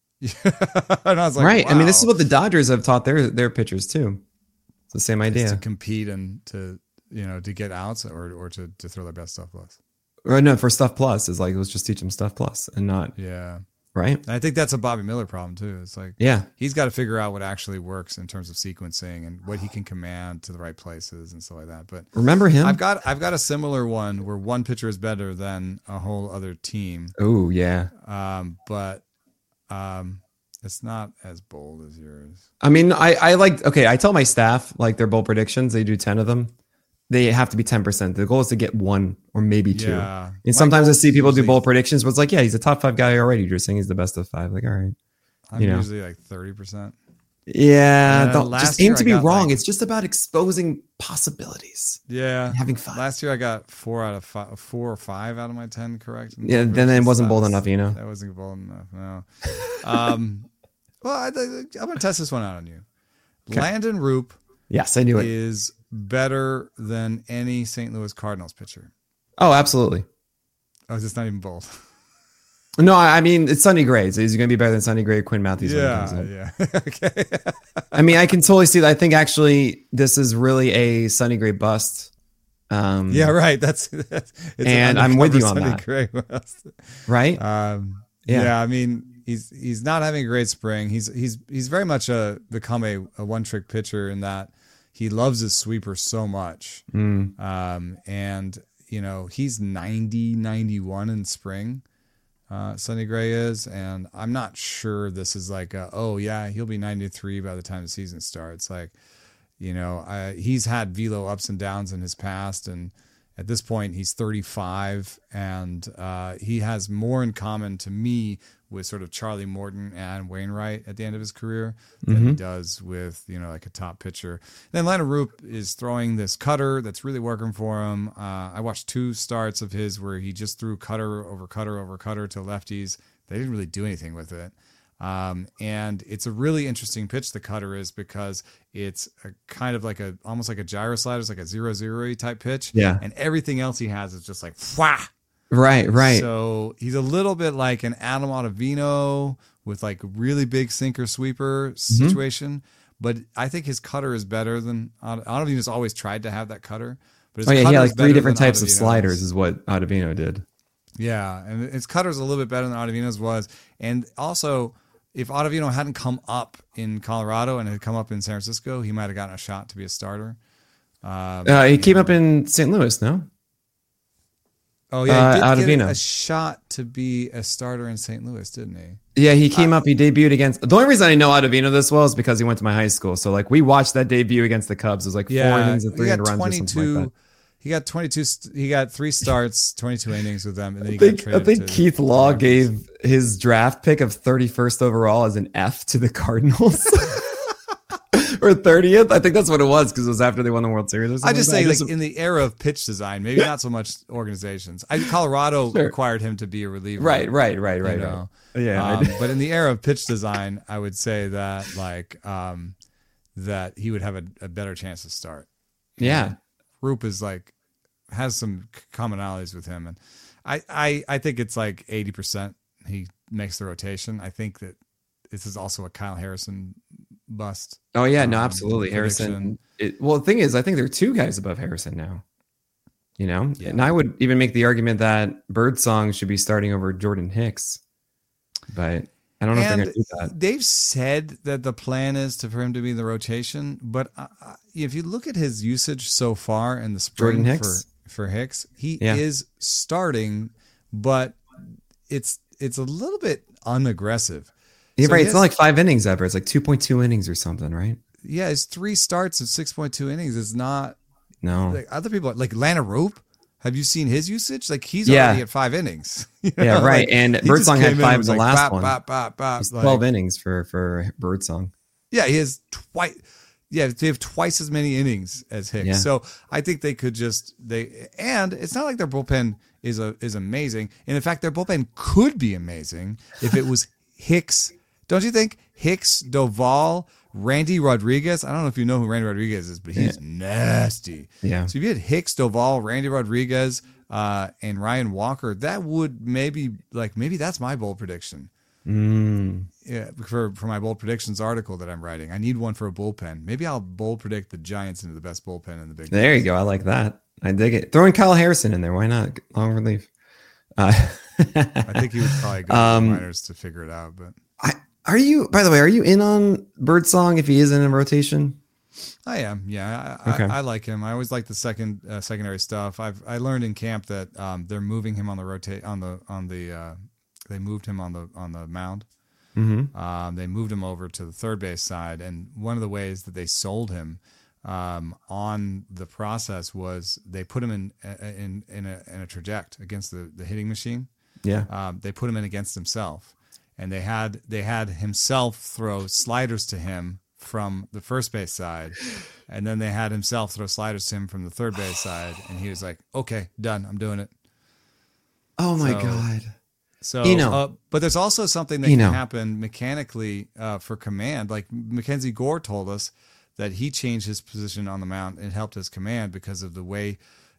And I was like, right. I mean, this wow. is what the Dodgers have taught their their pitchers too. It's the same Is idea. to compete and to, you know, to get outs or, or to, to throw their best stuff plus. Or no, for stuff plus is like, let's just teach them stuff plus and not Yeah. right. And I think that's a Bobby Miller problem too. It's like, Yeah. he's got to figure out what actually works in terms of sequencing and what he can command to the right places and stuff like that. But Remember him? I've got, I've got a similar one where one pitcher is better than a whole other team. Oh yeah. Um, but, um, it's not as bold as yours. I mean, I I like okay. I tell my staff like their bowl predictions. They do ten of them. They have to be ten percent. The goal is to get one or maybe two. Yeah. And sometimes I see people do usually- bowl predictions, but it's like, yeah, he's a top five guy already. You're saying he's the best of five. Like, all right. I'm you know. usually like thirty percent. Yeah. Yeah, Don't last just aim year to I be got, wrong. like- It's just about exposing possibilities. Yeah. And having fun. Last year I got four out of five, four or five out of my ten correct. Yeah, then it wasn't bold enough, you know. That wasn't bold enough. No. Um, well, I, I'm going to test this one out on you. Okay. Landon Roop Yes, I knew it. is better than any Saint Louis Cardinals pitcher. Oh, absolutely. Oh, it's not even bold. No, I I mean it's Sonny Gray. So he's going to be better than Sonny Gray, Quinn Matthews. when he comes Yeah, up. yeah. Okay. I mean, I can totally see that. I think actually this is really a Sonny Gray bust. Um, Yeah, right. That's, that's it's And an I'm with you on undercover that. Sonny Gray West. right? Um, Yeah. yeah. I mean, he's he's not having a great spring. He's he's he's very much a become a, a one trick pitcher in that he loves his sweeper so much. Mm. Um, and you know he's ninety, ninety-one in spring. Uh, Sonny Gray is, and I'm not sure this is like a, oh yeah, he'll be ninety-three by the time the season starts. Like, you know, I, he's had velo ups and downs in his past, and at this point he's thirty-five, and uh, he has more in common to me with sort of Charlie Morton and Wainwright at the end of his career than Mm-hmm. he does with, you know, like a top pitcher. Then Lana Roop is throwing this cutter that's really working for him. Uh, I watched two starts of his where he just threw cutter over cutter over cutter to lefties. They didn't really do anything with it. Um, and it's a really interesting pitch, the cutter is, because it's a kind of like a, almost like a gyro slider. It's like a zero zero type pitch. Yeah. And everything else he has is just like, whah. Right, right. So he's a little bit like an Adam Ottavino with like really big sinker sweeper Mm-hmm. situation. But I think his cutter is better than Ott- Ottavino's always tried to have that cutter. But his oh yeah, he cutter had is like better three different than types of Ottavino's. sliders, is what Ottavino did. Yeah, and his cutter's a little bit better than Ottavino's was. And also, if Ottavino hadn't come up in Colorado and had come up in San Francisco, he might have gotten a shot to be a starter. Um, Uh, he came up in Saint Louis, no? oh yeah, he uh, did get Ottavino. a shot to be a starter in Saint Louis, didn't he? Yeah, he came Uh, up. He debuted against. The only reason I know Ottavino this well is because he went to my high school. So like we watched that debut against the Cubs. It was like four innings and he three got earned runs or something twenty-two. like that. He got twenty-two. st- He got three starts, twenty-two innings with them, and then he I think, got I traded. think to Keith the Law Rockies. gave his draft pick of thirty-first overall as an F to the Cardinals. Or thirtieth. I think that's what it was because it was after they won the World Series or something. I just like say, that. like in the era of pitch design, maybe not so much organizations. I Colorado Sure. required him to be a reliever, Right, right, right, you right, know. right. Yeah, I Um, did. but in the era of pitch design, I would say that like um, that he would have a, a better chance to start. yeah. Roop is like has some commonalities with him, and I I, I think it's like eighty percent he makes the rotation. I think that this is also a Kyle Harrison bust. Oh yeah, no, um, absolutely. Harrison. prediction. It, well, the thing is, I think there are two guys above Harrison now. You know, Yeah. and I would even make the argument that Birdsong should be starting over Jordan Hicks, but I don't know if they're And going to do that. they've said that the plan is to for him to be in the rotation, but uh, uh, if you look at his usage so far in the spring Jordan for Hicks? for Hicks, he Yeah. is starting, but it's it's a little bit unaggressive. Yeah, So right. he It's has- not like five innings ever. It's like two point two innings or something, right? Yeah, his three starts of six point two innings is not No. like other people like Lana Rope. Have you seen his usage? Like he's Yeah. already at five innings. You Yeah, know, right. like, and he just Birdsong had came five in and was the like, last bop, one. bop, bop, bop, It's like- twelve innings for for Birdsong. Yeah, he has twice. Yeah, they have twice as many innings as Hicks. Yeah. So I think they could just they and it's not like their bullpen is a is amazing. And in fact, their bullpen could be amazing if it was Hicks. Don't you think Hicks, Doval, Randy Rodriguez? I don't know if you know who Randy Rodriguez is, but he's nasty. Yeah. So if you had Hicks, Doval, Randy Rodriguez, uh, and Ryan Walker, that would maybe like maybe that's my bold prediction. Mm. Yeah, for for my bold predictions article that I'm writing, I need one for a bullpen. Maybe I'll bold predict the Giants into the best bullpen in the big. There you go. I like that. I dig it. Throwing Kyle Harrison in there. Why not? Long relief. Uh, I think he would probably go Um, to the minors to figure it out. But I, are you, by the way, are you in on Birdsong if he is in a rotation? I am, yeah. I, Okay. I, I like him. I always like the second uh, secondary stuff. I've I learned in camp that um, they're moving him on the rotate on the on the uh, they moved him on the on the mound. Mm-hmm. Um, they moved him over to the third base side, and one of the ways that they sold him um, on the process was they put him in in in a, in a traject against the, the hitting machine. Yeah. Um, they put him in against himself, and they had they had himself throw sliders to him from the first base side, and then they had himself throw sliders to him from the third base side, and he was like, "Okay, done. I'm doing it." Oh my So- God. So, Eno. uh, but there's also something that Eno. can happen mechanically uh, for command. Like Mackenzie Gore told us that he changed his position on the mound and helped his command because of the way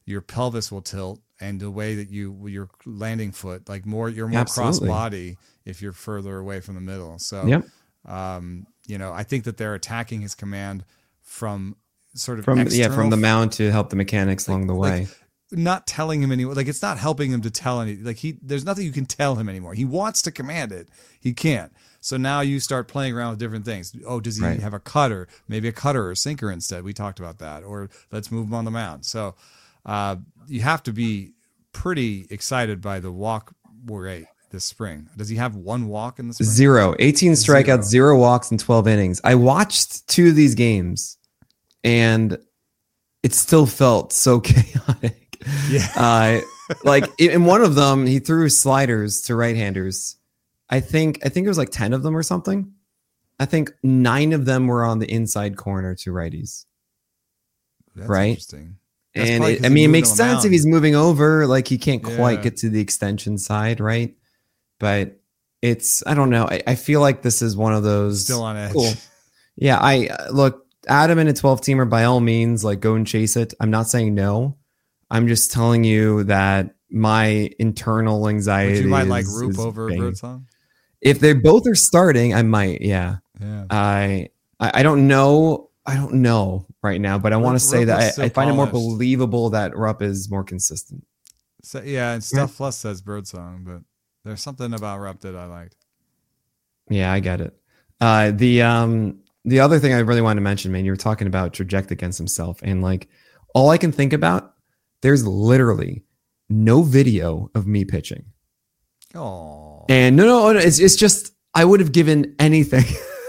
your pelvis will tilt, and the way that you your landing foot, like more you're more Absolutely. cross body if you're further away from the middle. So, Yep. um, you know, I think that they're attacking his command from sort of From yeah, external from the mound to help the mechanics along the way. like, not telling him anymore. Like, it's not helping him to tell any, like he, there's nothing you can tell him anymore. He wants to command it. He can't. So now you start playing around with different things. Oh, does he Right. have a cutter? Maybe a cutter or sinker instead. We talked about that. Or let's move him on the mound. So uh, you have to be pretty excited by the walk rate this spring. Does he have one walk in the spring? Zero. eighteen strikeouts, zero. zero walks in twelve innings. I watched two of these games and it still felt so chaotic. Yeah. Uh, like in one of them, he threw sliders to right-handers. I think I think it was like ten of them or something. I think nine of them were on the inside corner to righties. That's right? Interesting. That's And probably it, 'cause I he mean, it moved makes on the sense mound. if he's moving over, like he can't quite Yeah. get to the extension side, right? But it's, I don't know. I, I feel like this is one of those. Still on edge. Cool. Yeah, I uh, look, Adam in a twelve teamer, by all means, like go and chase it. I'm not saying no. I'm just telling you that my internal anxiety. Would you might is, like Roop is over banging. Birdsong? If they both are starting, I might. Yeah. Yeah. I I I don't know. I don't know right now, but I want Rupp- to say Rupp that is I, so I find it more polished. believable that Rupp is more consistent. So, yeah, and Stuff Plus says Birdsong, but there's something about Rupp that I liked. Yeah, I get it. Uh, the um the other thing I really wanted to mention, man, you were talking about Traject against himself, and like all I can think about, there's literally no video of me pitching. Oh, And no, no, no, it's it's just I would have given anything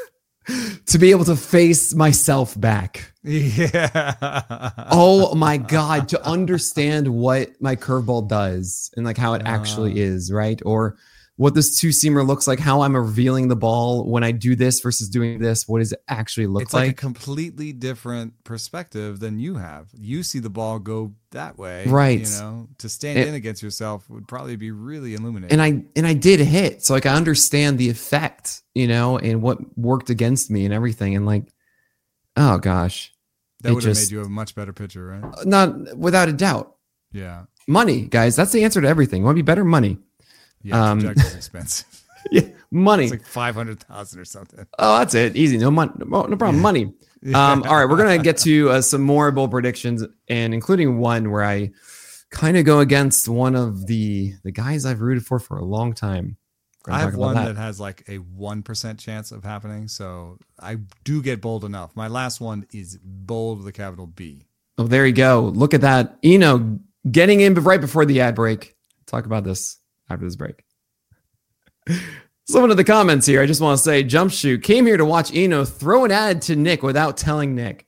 to be able to face myself back. yeah. Oh my God, to understand what my curveball does and like how it Uh. actually is, right? Or what this two seamer looks like, how I'm revealing the ball when I do this versus doing this. What does it actually look It's like, like? a completely different perspective than you have. You see the ball go that way, Right. You know, to stand It- in against yourself would probably be really illuminating. and I and I did hit, so like I understand the effect, you know, and what worked against me and everything. And like, oh gosh, that it would have just- made you a much better pitcher, right? not without a doubt. Yeah. Money, guys, that's the answer to everything. You want to be better? Money. Yeah. Um, Project is expensive. Yeah, money. It's like five hundred thousand or something. Oh, that's it. Easy. No money. No, no problem. Money. Um, all right. We're going to get to uh, some more bold predictions, and including one where I kind of go against one of the the guys I've rooted for for a long time. We're I gonna have talk about one that. that has like a one percent chance of happening. So I do get bold enough. My last one is bold with a capital B. Oh, there you go. Look at that. Eno getting in right before the ad break. Talk about this after this break. Someone in the comments here, I just want to say, Jump Shoot came here to watch Eno throw an ad to Nick without telling Nick.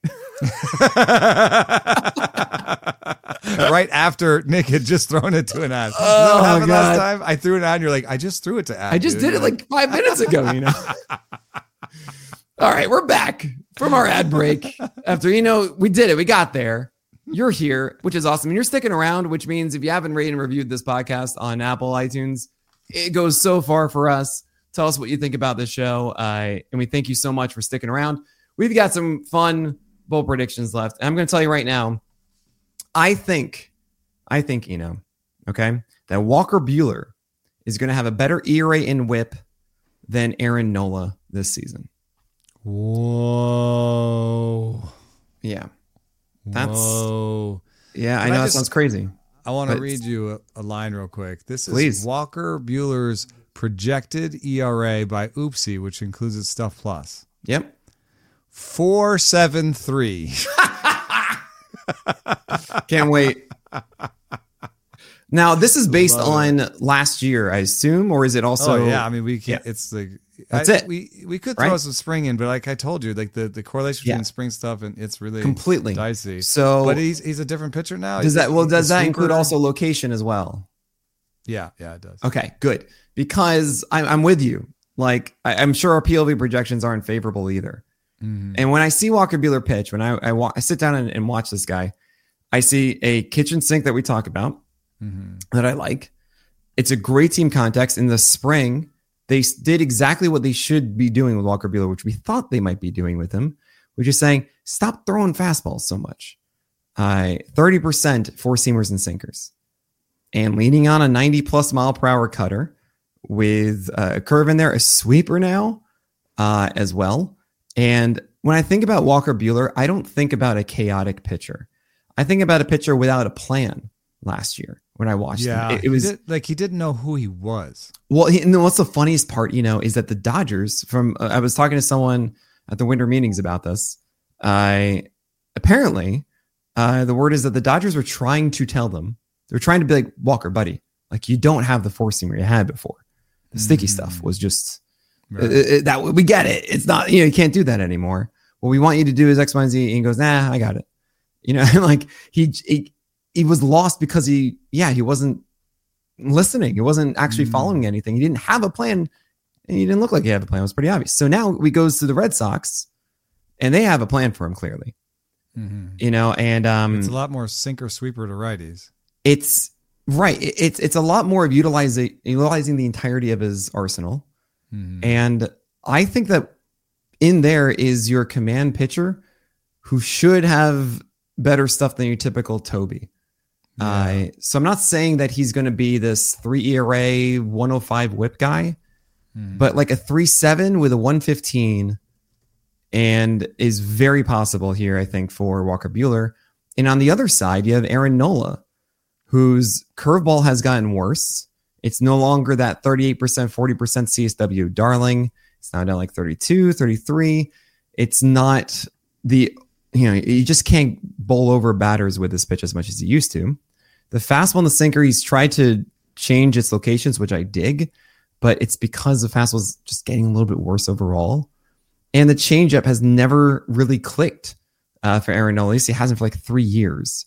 Right after Nick had just thrown it to an ad. Oh, Isn't that what happened last God. time? I threw an ad and you're like, I just threw it to ad. I just dude. did it like five minutes ago, you know. All right, we're back from our ad break. After, you know, we did it. We got there. You're here, which is awesome. And you're sticking around, which means if you haven't rated and reviewed this podcast on Apple iTunes, it goes so far for us. Tell us what you think about this show. Uh, and we thank you so much for sticking around. We've got some fun bold predictions left. And I'm going to tell you right now, I think, I think, you know, okay, that Walker Buehler is going to have a better E R A in whip than Aaron Nola this season. Whoa. Yeah. That's- Whoa. Yeah, I Can I know that just- sounds crazy. I want to But- read you a, a line real quick. This is Please. Walker Buehler's projected E R A by Oopsie, which includes its Stuff Plus. Yep. four seven three. Can't wait. Now, this is based Love on last year, I assume, or is it also? oh yeah, I mean we can't. It's the That's I- it. We we could throw Right? some spring in, but like I told you, like the, the correlation between Yeah. spring stuff and it's really Completely. dicey. So, but he's he's a different pitcher now. does He's that a- well? he's a Does that include sweeper. also location as well? Yeah, yeah, it does. Okay, good. Because I'm, I'm with you. Like I, I'm sure our P L V projections aren't favorable either. Mhm. And when I see Walker Buehler pitch, when I I, wa- I sit down and, and watch this guy, I see a kitchen sink that we talk about Mhm. that I like. It's a great team context. In the spring, they s- did exactly what they should be doing with Walker Buehler, which we thought they might be doing with him, which is saying, stop throwing fastballs so much. uh, thirty percent four seamers and sinkers, and leaning on a ninety plus mile per hour cutter with a curve in there, a sweeper now uh, as well. And when I think about Walker Buehler, I don't think about a chaotic pitcher. I think about a pitcher without a plan last year when I watched yeah, him. It, it was he did, like he didn't know who he was. Well, he, and what's the funniest part, you know, is that the Dodgers from, uh, I was talking to someone at the winter meetings about this. I apparently uh, the word is that the Dodgers were trying to tell them, they were trying to be like, Walker, buddy, like you don't have the four seamer you had before. The sticky mm. stuff was just right. it, it, that we get it. It's not, you know, you can't do that anymore. What we want you to do is X, Y, and Z. And he goes, nah, I got it. You know, like he, he, he was lost because he, yeah, he wasn't listening. He wasn't actually mm. following anything. He didn't have a plan, and he didn't look like he had a plan. It was pretty obvious. So now we goes to the Red Sox, and they have a plan for him clearly. Mm-hmm. You know, and um, it's a lot more sinker sweeper to righties. It's right. It's it's a lot more of utilizing utilizing the entirety of his arsenal, mm-hmm. and I think that in there is your command pitcher who should have better stuff than your typical Toby. Yeah. Uh, so I'm not saying that he's going to be this three E R A, one oh five whip guy, mm. but like a three seven with a one fifteen and is very possible here, I think, for Walker Buehler. And on the other side, you have Aaron Nola, whose curveball has gotten worse. It's no longer that thirty-eight percent, forty percent C S W darling. It's now down like thirty-two, thirty-three. It's not the, you know, you just can't bowl over batters with this pitch as much as he used to. The fastball and the sinker, he's tried to change its locations, which I dig, but it's because the fastball's just getting a little bit worse overall. And the changeup has never really clicked uh, for Aaron Nola. At least he hasn't for like three years.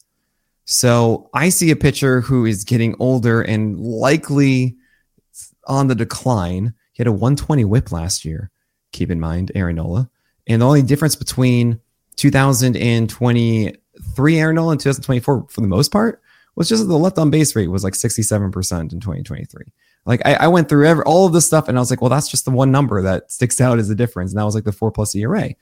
So I see a pitcher who is getting older and likely on the decline. He had a one twenty whip last year, keep in mind, Aaron Nola. And the only difference between two thousand twenty-three Aaron Nola and two thousand twenty-four, for the most part, was just that the left on base rate was like sixty-seven percent in twenty twenty-three. Like I, I went through every, all of this stuff and I was like, well, that's just the one number that sticks out as the difference. And that was like the four plus E R A.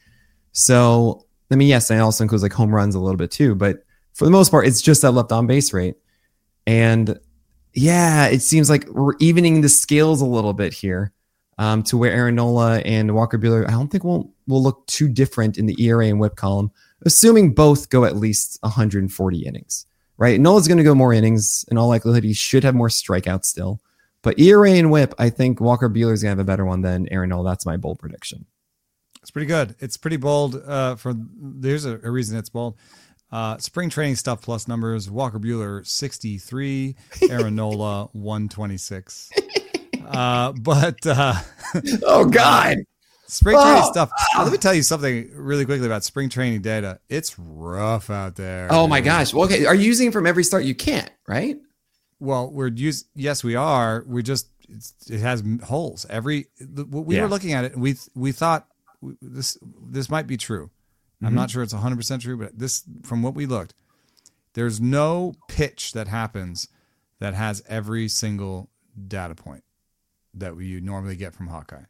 So, I mean, yes, and it also includes like home runs a little bit too, but for the most part, it's just that left on base rate. And yeah, it seems like we're evening the scales a little bit here um, to where Aaron Nola and Walker Buehler, I don't think will will look too different in the E R A and whip column, assuming both go at least one hundred forty innings, right? Nola's going to go more innings. In all likelihood, he should have more strikeouts still. But E R A and whip, I think Walker Buehler's going to have a better one than Aaron Nola. That's my bold prediction. It's pretty good. It's pretty bold. Uh, for There's a, a reason it's bold. Uh, spring training stuff plus numbers. Walker Buehler, sixty-three. Aaron Nola, one twenty-six. Uh, but uh, oh God, spring training oh, stuff. oh. Let me tell you something really quickly about spring training data. It's rough out there. Oh my gosh. Well, okay, are you using it from every start? You can't, right? Well, we're use. Yes, we are. We just it's, it has holes. Every we yeah. were looking at it, and we we thought this this might be true. Mm-hmm. I'm not sure it's one hundred percent true, but this, from what we looked, there's no pitch that happens that has every single data point that you normally get from Hawkeye.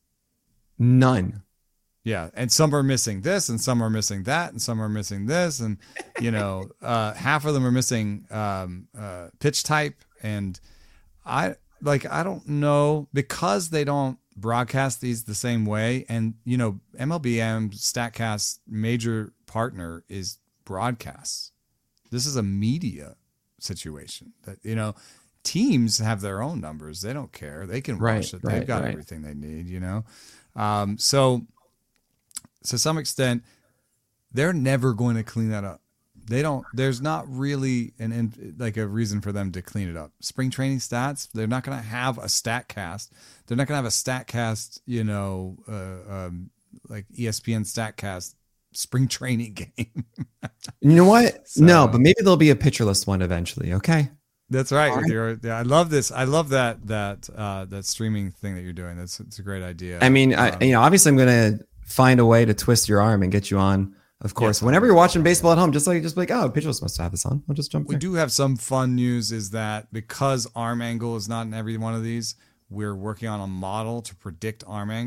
None. Yeah, and some are missing this, and some are missing that, and some are missing this, and you know, uh, half of them are missing um, uh, pitch type, and I like I don't know, because they don't broadcast these the same way, and you know, M L B M Statcast major partner is broadcasts. This is a media situation that, you know, teams have their own numbers. They don't care. They can right, watch it. Right, They've got right. everything they need, you know. Um, so to some extent, they're never going to clean that up. They don't, there's not really an, like a reason for them to clean it up. Spring training stats, they're not going to have a stat cast. They're not going to have a stat cast, you know, uh, um, like E S P N stat cast spring training game. You know what? So, no, but maybe there'll be a pictureless one eventually. Okay. That's right. right. Your, yeah, I love this. I love that, that, uh, that streaming thing that you're doing. That's, it's a great idea. I mean, um, I, you know, obviously I'm going to find a way to twist your arm and get you on. Of course, yeah, whenever you're watching baseball at home, just like just like, oh, pitchers must have this on. I'll just jump. We there. do have some fun news, is that because arm angle is not in every one of these, we're working on a model to predict arm angle.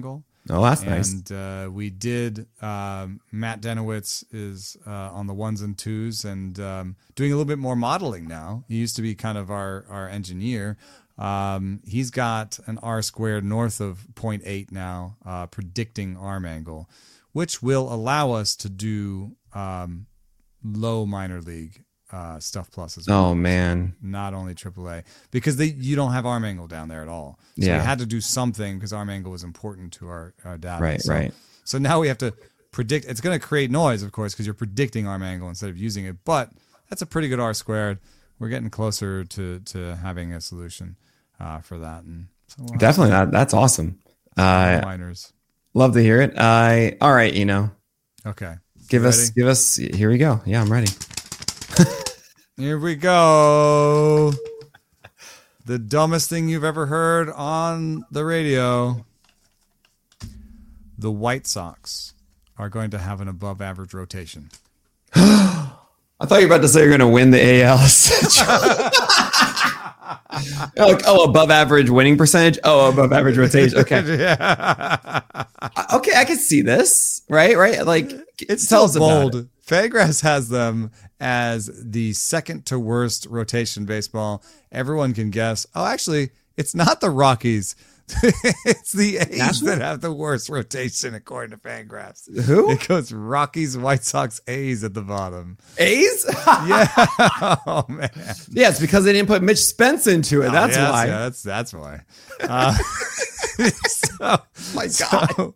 Oh, that's and, nice. And uh, we did. Um, Matt Denowitz is uh, on the ones and twos and um, doing a little bit more modeling now. He used to be kind of our our engineer. Um, he's got an R squared north of zero point eight now, uh, predicting arm angle, which will allow us to do um, low minor league uh, stuff plus as well. Oh man, not only triple A, because they you don't have arm angle down there at all. So yeah. we had to do something because arm angle was important to our, our data. Right, so, right. So now we have to predict. It's going to create noise, of course, because you're predicting arm angle instead of using it. But that's a pretty good R squared. We're getting closer to to having a solution uh, for that. And so we'll definitely that that's awesome. Uh, miners. Love to hear it. I uh, all right, you know. Okay. Give you us ready? give us here we go. Yeah, I'm ready. Here we go. The dumbest thing you've ever heard on the radio. The White Sox are going to have an above average rotation. I thought you were about to say you're going to win the A L Central. Like, oh, above average winning percentage. Oh, above average rotation. Okay. Yeah. Okay, I can see this. Right, right. Like, It's tell so us about bold. it. Fangraphs has them as the second to worst rotation baseball. Everyone can guess. Oh, actually, it's not the Rockies. It's the A's National? that have the worst rotation according to Fangraphs. Who? It goes Rockies, White Sox, A's at the bottom. A's? Yeah. Oh man. Yeah, it's because they didn't put Mitch Spence into it. That's Oh, yes, why. Yeah, that's that's why. Uh, so, My God.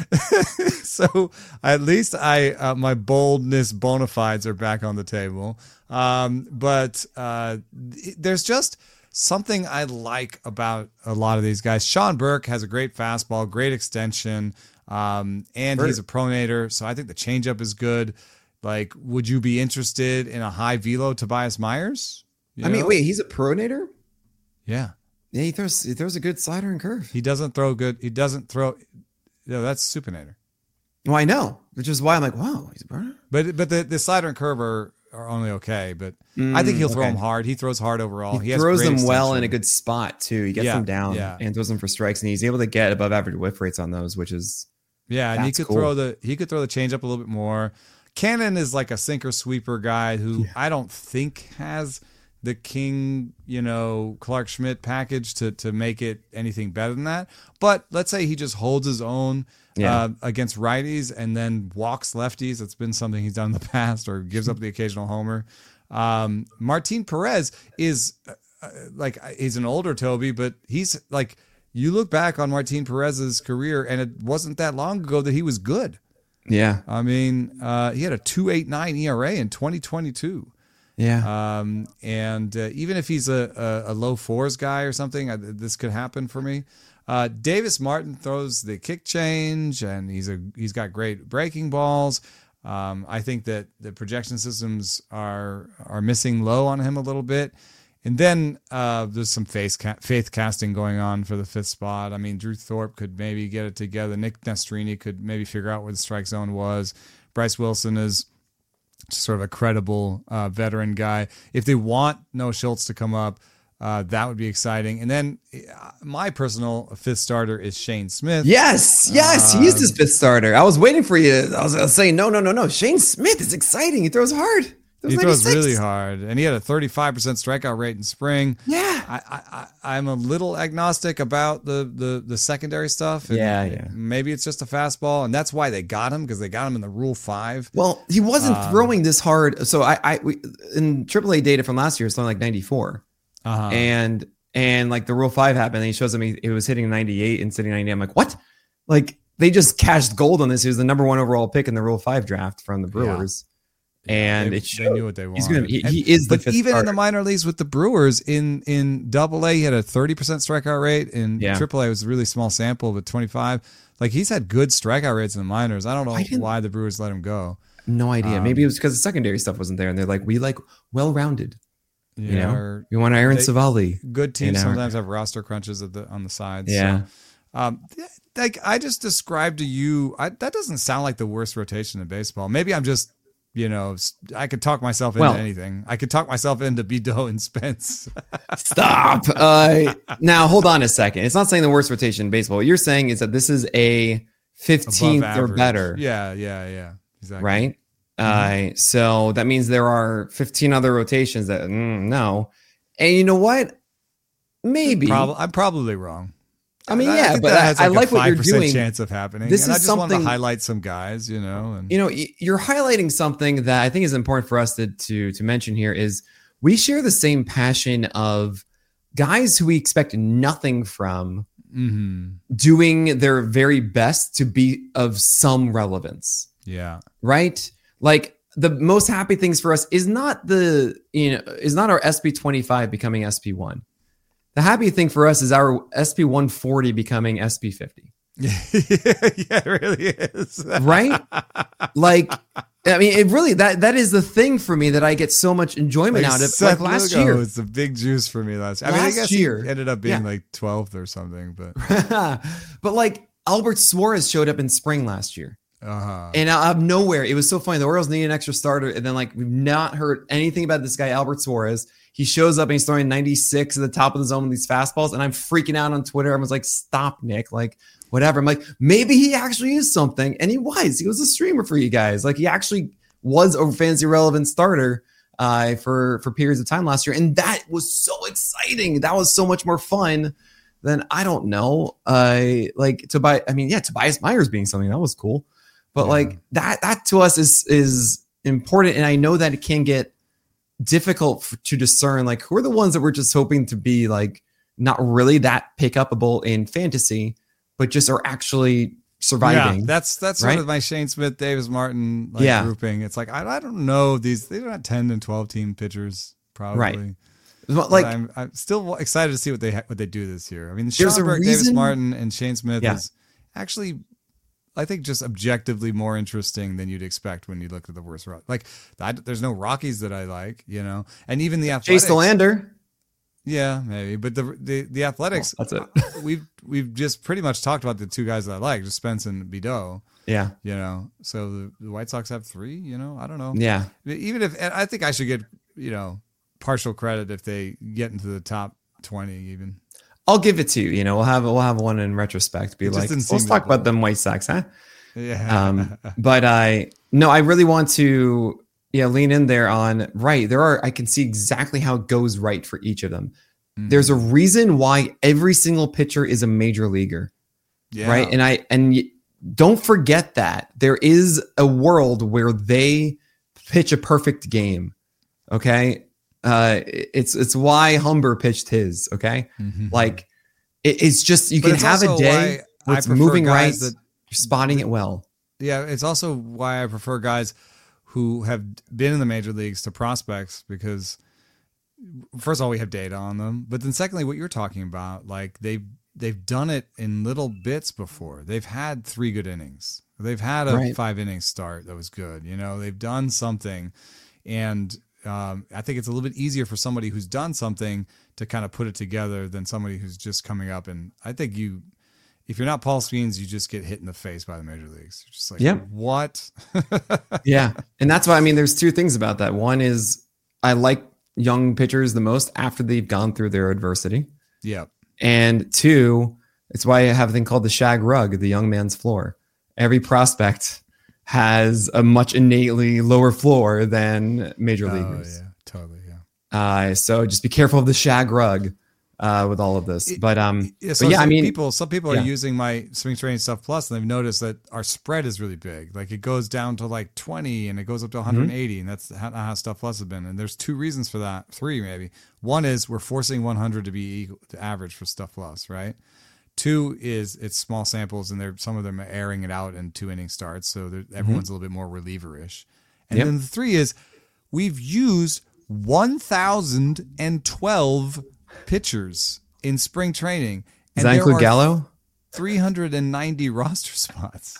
So, so at least I uh, my boldness bona fides are back on the table. Um, but uh, there's just something I like about a lot of these guys. Sean Burke has a great fastball, great extension, um, and Burke. he's a pronator. So I think the changeup is good. Like, would you be interested in a high velo Tobias Myers? You I mean, know? wait, he's a pronator? Yeah. Yeah, he throws he throws a good slider and curve. He doesn't throw good. He doesn't throw. No, that's supinator. Well, I know, which is why I'm like, wow, he's a pronator. But but the, the slider and curve are, are only okay. But I think he'll throw okay. them hard. He throws hard overall. He, He, has throws great them well in extension. a good spot too. He gets Yeah, them down yeah. and throws them for strikes, and he's able to get above average whiff rates on those, which is Yeah, and he That's could cool. throw the he could throw the changeup a little bit more. Cannon is like a sinker sweeper guy who I don't think has the King, you know, Clark Schmidt package to to make it anything better than that. But let's say he just holds his own Yeah. uh, against righties and then walks lefties. That's been something he's done in the past, or gives up the occasional homer. Um, Martin Perez is uh, uh, like he's an older Toby, but he's like you look back on Martin Perez's career, and it wasn't that long ago that he was good. yeah, I mean, uh, he had a two point eight nine E R A in twenty twenty-two. yeah. Um, and uh, even if he's a, a, a low fours guy or something, uh, this could happen for me. Uh, Davis Martin throws the kick change, and he's a he's got great breaking balls. Um, I think that the projection systems are are missing low on him a little bit. And then uh, there's some faith, ca- faith casting going on for the fifth spot. I mean, Drew Thorpe could maybe get it together. Nick Nastrini could maybe figure out where the strike zone was. Bryce Wilson is sort of a credible uh, veteran guy. If they want Noah Schultz to come up, uh, that would be exciting. And then uh, my personal fifth starter is Shane Smith. Yes, yes, he is his fifth starter. I was waiting for you. I was, I was saying, no, no, no, no. Shane Smith is exciting. He throws hard. He throws really hard, and he had a thirty-five percent strikeout rate in spring. Yeah. I, I, I, I'm a little agnostic about the, the, the secondary stuff. And Yeah, yeah. Maybe it's just a fastball, and that's why they got him, because they got him in the Rule five. Well, he wasn't Um, throwing this hard. So I, I, we, in triple A data from last year, it's only like ninety-four, Uh-huh. and and like the Rule Five happened, and he shows him he, he was hitting ninety-eight and sitting ninety. I'm like, what? Like they just cashed gold on this. He was the number one overall pick in the Rule Five draft from the Brewers. And they, it they showed. knew what they wanted. He's gonna. He, And- he is the but fifth even in starter. the minor leagues with the Brewers, in in Double A, he had a thirty percent strikeout rate. In Yeah. Triple A, it was a really small sample, but twenty-five. Like he's had good strikeout rates in the minors. I don't I know didn't- why the Brewers let him go. No idea. Um, Maybe it was because the secondary stuff wasn't there, and they're like, we like well-rounded. Yeah, You know, or we want Aaron they- Savali. good teams You know. sometimes have roster crunches at the on the sides. Yeah. So, um, th- like I just described to you, I, that doesn't sound like the worst rotation in baseball. Maybe I'm just, you know, s- I could talk myself into Well- anything. I could talk myself into Bido and Spence. Stop. Uh, now hold on a second. It's not saying the worst rotation in baseball. What you're saying is that this is a fifteenth above or average. better. Yeah, yeah, yeah. Exactly. Right. Mm-hmm. Uh, so that means there are fifteen other rotations that mm, no. And you know what? Maybe. Prob- I'm probably wrong. I mean, I, yeah, I think but that I, has like I like a what you're five percent doing. chance of happening. This and is I just wanted to something- highlight some guys, you know. And You know, y- you're highlighting something that I think is important for us to to to mention here is we share the same passion of guys who we expect nothing from mhm. doing their very best to be of some relevance, yeah, right? Like the most happy things for us is not the, you know, is not our S P twenty-five becoming S P one. The happy thing for us is our S P one forty becoming S P fifty. yeah, it really is. Right? Like, I mean, it really, that that is the thing for me that I get so much enjoyment out of. Seth Like last Lugo year. was the big juice for me last year. I mean, I Last guess year. he ended up being Yeah. like twelfth or something, but But like Albert Suarez showed up in spring last year. uh-huh. And out of nowhere, it was so funny. The Orioles need an extra starter. And then, like, we've not heard anything about this guy, Albert Suarez. He shows up and he's throwing ninety-six at the top of the zone with these fastballs. And I'm freaking out on Twitter. Everyone's like, stop, Nick. Like, whatever. I'm like, maybe he actually is something. And he was. He was a streamer for you guys. Like, he actually was a fantasy relevant starter uh, for, for periods of time last year. And that was so exciting. That was so much more fun than, I don't know, uh, like, Tobias. I mean, yeah, Tobias Myers being something. That was cool. But Yeah. like that, that to us is is important, and I know that it can get difficult f- to discern. Like, who are the ones that we're just hoping to be like not really that pick upable in fantasy, but just are actually surviving. Yeah, that's that's right? sort of my Shane Smith, Davis Martin like Yeah. grouping. It's like I, I don't know these. They don't have ten and twelve team pitchers probably. Right. But Like, I'm I'm still excited to see what they ha- what they do this year. I mean, There's a Schomburg, Davis reason- Martin, and Shane Smith Yeah. is actually, I think, just objectively more interesting than you'd expect when you look at the worst. Rock. Like, I, there's no Rockies that I like, you know, and even the Athletics. Chase Delander. Yeah, maybe, but the the the Athletics. Oh, that's it. we've we've just pretty much talked about the two guys that I like, just Spence and Bideau. Yeah. You know, so the, the White Sox have three. You know, I don't know. Yeah. Even if and I think I should get you know partial credit if they get into the top twenty, even. I'll give it to you. You know, we'll have we'll have one in retrospect. Be It just like, didn't seem let's talk that about good. them White Sox, huh? Yeah. Um, but I no, I really want to yeah lean in there on right. There are I can see exactly how it goes right for each of them. Mhm. There's a reason why every single pitcher is a major leaguer, yeah. right? And I and y- don't forget that there is a world where they pitch a perfect game. Okay, uh, it's it's why Humber pitched his. Okay, Mhm. like it, it's just you But can it's have a also day why where I it's prefer moving right, guys that- you're spotting it well. Yeah, it's also why I prefer guys who have been in the major leagues to prospects because first of all we have data on them, but then secondly what you're talking about, like they've they've done it in little bits before. They've had three good innings. They've had a Right. five inning start that was good. You know, they've done something, and um, I think it's a little bit easier for somebody who's done something to kind of put it together than somebody who's just coming up. And I think you. If you're not Paul Skeens, you just get hit in the face by the major leagues. You're just like, Yep. what? Yeah. And that's why, I mean, there's two things about that. One is I like young pitchers the most after they've gone through their adversity. Yeah. And two, it's why I have a thing called the shag rug, the young man's floor. Every prospect has a much innately lower floor than major Oh, leaguers. yeah. Totally. Yeah. Uh, so just be careful of the shag rug uh, with all of this. It- But um, Yeah, so but yeah, I some mean, people, some people yeah. are using my Spring Training Stuff Plus, and they've noticed that our spread is really big. Like it goes down to like twenty, and it goes up to one hundred eighty, and that's how, how Stuff Plus has been. And there's two reasons for that, three maybe. One is we're forcing one hundred to be equal to average for Stuff Plus, right? Two is it's small samples, and they're some of them are airing it out in two inning starts, so they're- everyone's a little bit more reliever-ish. And Yep. then the three is we've used one thousand twelve pitchers in spring training. does and that there include are Gallo? three hundred ninety roster spots.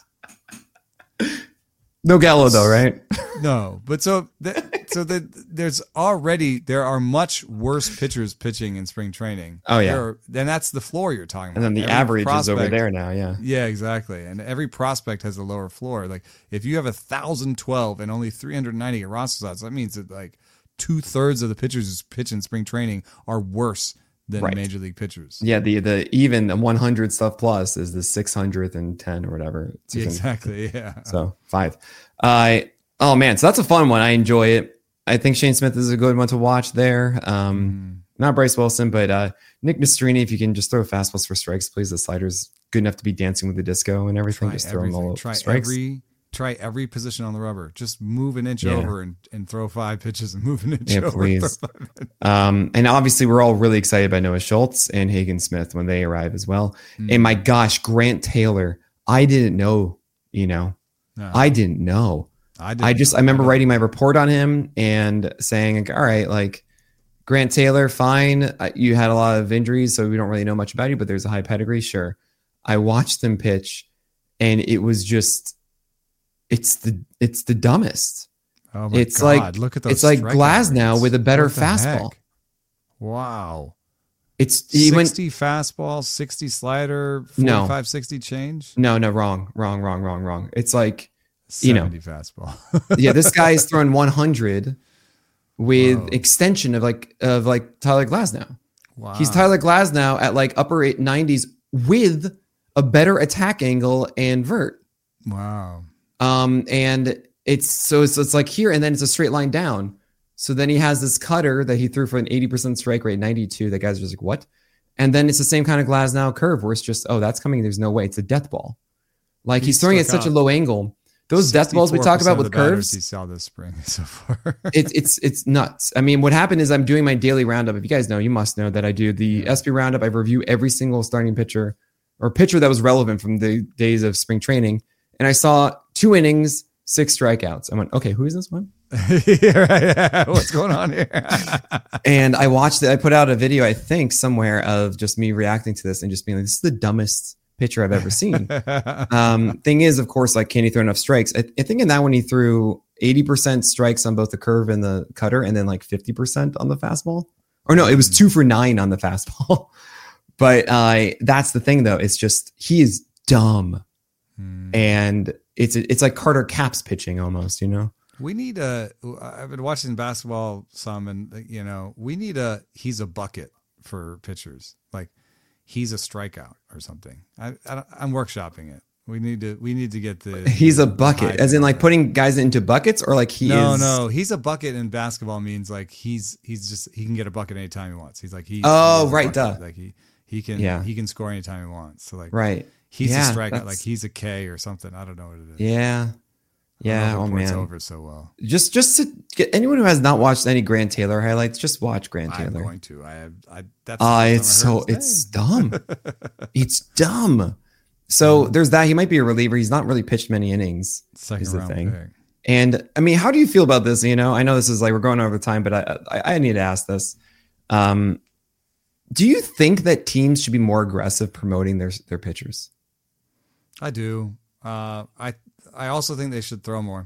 No Gallo though, right? No, but so the, so the, there's already there are much worse pitchers pitching in spring training. Oh, yeah. There are- then that's the floor you're talking about. And then the Every average is over prospect- there now. Yeah. Yeah, exactly. And every prospect has a lower floor. Like if you have a thousand twelve and only three hundred ninety get roster spots, that means that like two thirds of the pitchers who pitch in spring training are worse than Right. major league pitchers. Yeah, the the even the one hundred stuff plus is the six hundred ten or whatever. It's even- Exactly. Yeah. So five. Uh, oh man, so that's a fun one. I enjoy it. I think Shane Smith is a good one to watch there. Um, Mm. Not Bryce Wilson, but uh, Nick Nastrini. If you can just throw fastballs for strikes, please. The slider's good enough to be dancing with the disco and everything. Try just throw them all everything. over Try strikes. every try every position on the rubber. Just move an inch Yeah. over and, and throw five pitches and move an inch Yeah, over. please. Throw five pitches. Um, and obviously, we're all really excited by Noah Schultz and Hagen Smith when they arrive as well. Mm. And my gosh, Grant Taylor. I didn't know. You know, No, I didn't know. I, didn't I just know. I remember didn't- writing my report on him and saying, like, all right, like Grant Taylor, fine. Uh, You had a lot of injuries, so we don't really know much about you, but there's a high pedigree. Sure. I watched him pitch, and it was just, it's the it's the dumbest. Oh my it's God, like- look at those. it's like strikeout Glasnow rates. with a better What the fastball. heck? Wow. It's he went sixty fastball, sixty slider, No. forty-five, sixty change, no no wrong wrong wrong wrong wrong. It's like you know. seventy fastball. yeah, this guy is throwing one hundred with Whoa. extension of like of like Tyler Glasnow. Wow. He's Tyler Glasnow at like upper eight nineties with a better attack angle and vert. Wow. Um, and it's so it's, it's like here, and then it's a straight line down. So then he has this cutter that he threw for an eighty percent strike rate, ninety-two. That guy's just like, what? And then it's the same kind of Glasnow curve where it's just, oh, that's coming. There's no way. It's a death ball. Like He he's throwing at struck such a out low angle. Those death balls we talk about sixty-four percent of with the batters curves, he saw this spring so far. it's it's it's nuts. I mean, what happened is I'm doing my daily roundup. If you guys know, you must know that I do the S B roundup. I review every single starting pitcher or pitcher that was relevant from the days of spring training. And I saw two innings, six strikeouts. I went, okay, who is this one? yeah, right, yeah. What's going on here? And I watched it. I put out a video, I think, somewhere of just me reacting to this and just being like, this is the dumbest pitcher I've ever seen. um, thing is, of course, like, can he throw enough strikes? I, I think in that one, he threw eighty percent strikes on both the curve and the cutter, and then like fifty percent on the fastball. Or no, it was two for nine on the fastball. But uh, that's the thing, though. It's just, he is dumb. Hmm. And it's it's like Carter Capps pitching almost, you know? We need a. I've been watching basketball some, and you know, we need a. He's a bucket for pitchers. Like he's a strikeout or something. I, I I'm workshopping it. We need to. We need to get the. He's a the bucket, hype as in on like it. putting guys into buckets, or like he no, is. no, he's a bucket in basketball means like he's he's just he can get a bucket anytime he wants. He's like he. Oh, he is a right, bucket. duh. Like he he can Yeah. he can score anytime he wants. So like Right. he's Yeah, a strikeout. that's- Like he's a K or something. I don't know what it is. Yeah. Yeah. I Oh don't know if it man. puts over so well. Just just to get anyone who has not watched any Grant Taylor highlights, just watch Grant I'm Taylor. going to. I have. I. That's. the Uh, first it's time I so heard his it's name. dumb. It's dumb. So there's that. He might be a reliever. He's not really pitched many innings. Second is the round thing. pick. And I mean, how do you feel about this? You know, I know this is like we're going over time, but I I, I need to ask this. Um, do you think that teams should be more aggressive promoting their their pitchers? I do. Uh, I. I also think they should throw more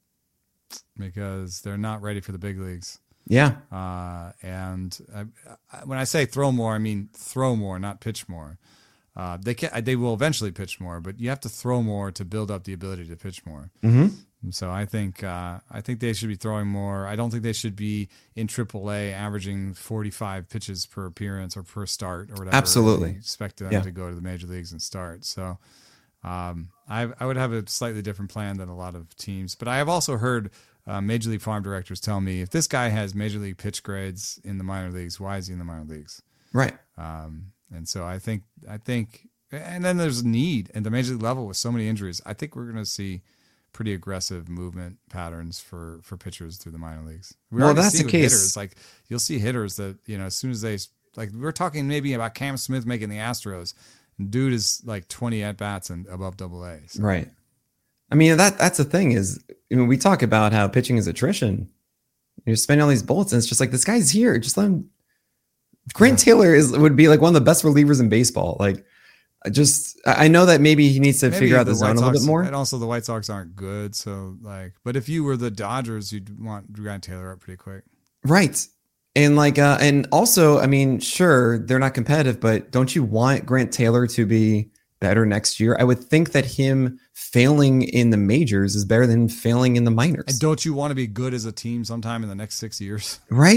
because they're not ready for the big leagues. Yeah. Uh, and I, I, when I say throw more, I mean throw more, not pitch more. Uh, they can They will eventually pitch more, but you have to throw more to build up the ability to pitch more. Mm-hmm. And so I think uh, I think they should be throwing more. I don't think they should be in triple A averaging forty-five pitches per appearance or per start or whatever. Absolutely. You expect them Yeah. to go to the major leagues and start. So um, I, I would have a slightly different plan than a lot of teams. But I have also heard uh, Major League Farm directors tell me, if this guy has Major League pitch grades in the minor leagues, why is he in the minor leagues? Right. Um, and so I think, I think, and then there's need at the major league level with so many injuries. I think we're going to see pretty aggressive movement patterns for, for pitchers through the minor leagues. We Well, already that's see the with case. Hitters, like you'll see hitters that, you know, as soon as they, like we're talking maybe about Cam Smith making the Astros, and dude is like twenty at bats and above double A. So. Right. I mean, that that's the thing is, I mean, we talk about how pitching is attrition. You're spending all these bullets, and it's just like, this guy's here. Just let him. Grant Taylor is would be like one of the best relievers in baseball. Like, I just I I know that maybe he needs to Maybe figure out the, White zone a little Sox- bit more. And also the White Sox aren't good. So like, but if you were the Dodgers, you'd want Grant Taylor up pretty quick. Right. And like, uh, and also, I mean, sure, they're not competitive, but don't you want Grant Taylor to be better next year? I would think that him failing in the majors is better than him failing in the minors. And don't you want to be good as a team sometime in the next six years? Right.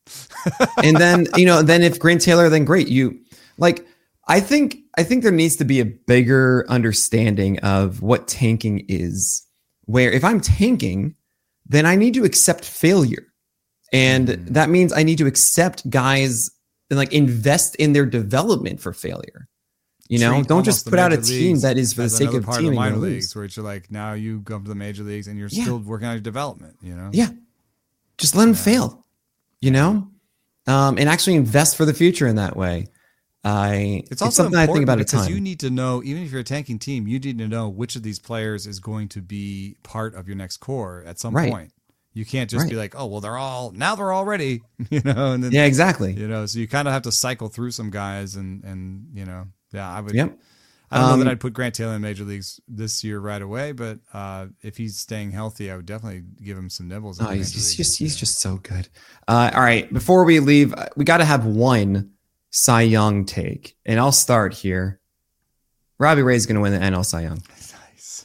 And then, you know, then if Grant Taylor, then great. You like, I think, I think there needs to be a bigger understanding of what tanking is, where if I'm tanking, then I need to accept failure. And mm. that means I need to accept guys and like invest in their development for failure. You know, Treat don't just put out a team that is for the sake of teaming. Minor leagues, where it's like now you come to the major leagues and you're yeah. still working on your development. You know, yeah, just let them yeah. fail. You know, um, and actually invest for the future in that way. I it's also it's something I think about at times. You need to know, even if you're a tanking team, you need to know which of these players is going to be part of your next core at some right. point. You can't just right. be like, oh, well, they're all now they're all ready, you know. And then, yeah, exactly. You know, so you kind of have to cycle through some guys, and and you know. Yeah, I would. Yep. I don't um, know that I'd put Grant Taylor in major leagues this year right away, but uh, if he's staying healthy, I would definitely give him some nibbles. Oh, he's, he's just he's just so good. Uh, all right, before we leave, we got to have one Cy Young take, and I'll start here. Robbie Ray's going to win the N L Cy Young. Nice.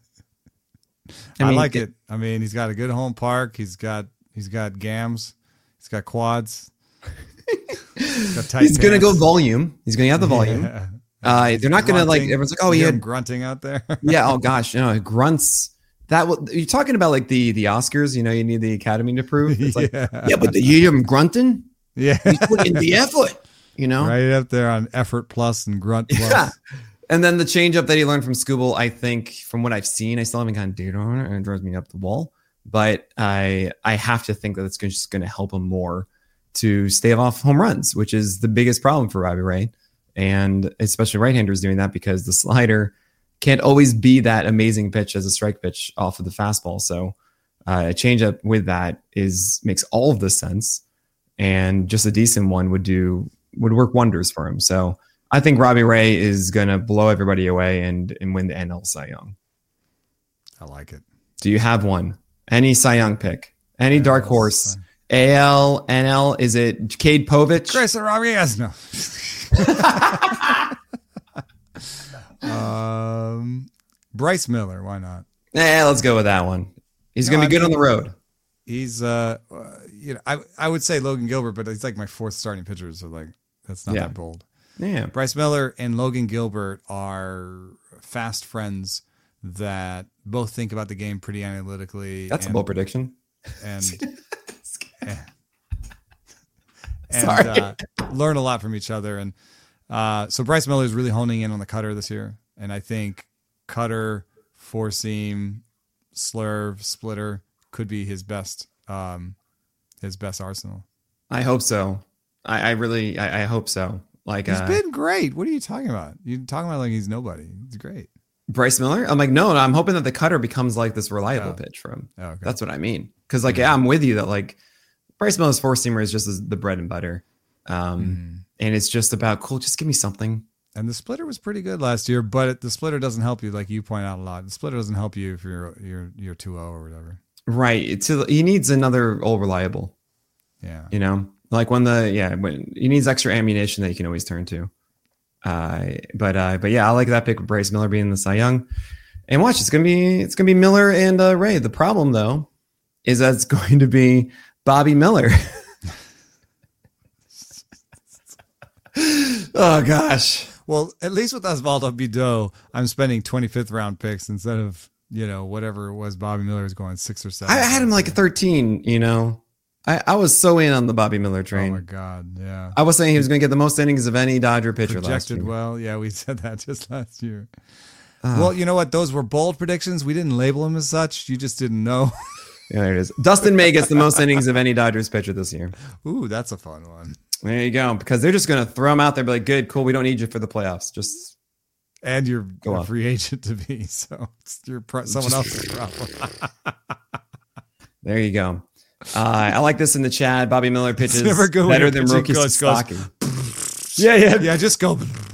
I, I mean, like it, it. I mean, he's got a good home park. He's got he's got gams. He's got quads. he's he's going to go volume. He's going to have the volume. Yeah. Uh, they're not going to like, everyone's like, oh, he had grunting out there. yeah. Oh gosh. You know, grunts that will, you're talking about like the, the Oscars, you know, you need the Academy to prove. It's like, yeah, yeah but the, you hear him grunting. Yeah. He's putting the effort, you know, right up there on effort plus and grunt plus. Yeah. And then the change up that he learned from Skubal, I think from what I've seen, I still haven't gotten data on it and it drives me up the wall, but I, I have to think that it's just going to help him more to stave off home runs, which is the biggest problem for Robbie Ray. And especially right-handers doing that because the slider can't always be that amazing pitch as a strike pitch off of the fastball. So uh, a changeup with that is makes all of the sense, and just a decent one would do would work wonders for him. So I think Robbie Ray is going to blow everybody away and and win the N L Cy Young. I like it. Do you have one? Any Cy Young pick? Any dark horse? A L, N L? Is it Cade Povich? Grayson Rodriguez? No. um, Bryce Miller, why not? Yeah, let's go with that one. He's no, gonna be I good mean, on the road. He's, uh, uh, you know, I I would say Logan Gilbert, but he's like my fourth starting pitcher, so like that's not yeah. that bold. Yeah, Bryce Miller and Logan Gilbert are fast friends that both think about the game pretty analytically. That's and, a bold prediction. And. and and Sorry. uh, learn a lot from each other. And uh, so Bryce Miller is really honing in on the cutter this year. And I think cutter, four seam, slurve, splitter could be his best, um, his best arsenal. I hope so. I, I really, I, I hope so. Like he's uh, been great. What are you talking about? You're talking about like he's nobody. He's great. Bryce Miller. I'm like, no, no I'm hoping that the cutter becomes like this reliable oh. pitch for him. Oh, okay. That's what I mean. Cause like, yeah, I'm with you that like, Bryce Miller's four seamer is just the bread and butter. Um, mm. And it's just about, cool, just give me something. And the splitter was pretty good last year, but the splitter doesn't help you, like you point out a lot. The splitter doesn't help you if you're you're you're two oh or whatever. Right. It's a, he needs another all reliable. Yeah. You know, like when the, yeah, when he needs extra ammunition that he can always turn to. Uh, but, uh, but yeah, I like that pick with Bryce Miller being the Cy Young. And watch, it's going to be, it's going to be Miller and uh, Ray. The problem though, is that it's going to be Bobby Miller. Oh gosh. Well, at least with Osvaldo Bido, I'm spending twenty-fifth round picks instead of, you know, whatever it was Bobby Miller was going six or seven. I had him like a thirteen, you know. I, I was so in on the Bobby Miller train. Oh my God. Yeah. I was saying he was going to get the most innings of any Dodger pitcher Projected last year. Well, yeah, we said that just last year. Uh, well, you know what? Those were bold predictions. We didn't label them as such. You just didn't know. Yeah, there it is. Dustin May gets the most innings of any Dodgers pitcher this year. Ooh, that's a fun one. There you go. Because they're just going to throw him out there and be like, good, cool. We don't need you for the playoffs. Just and you're go a free agent to be. So it's your pro- someone else's problem. There you go. Uh, I like this in the chat. Bobby Miller pitches never go better than Roki Sasaki. Yeah, yeah. Yeah, just go.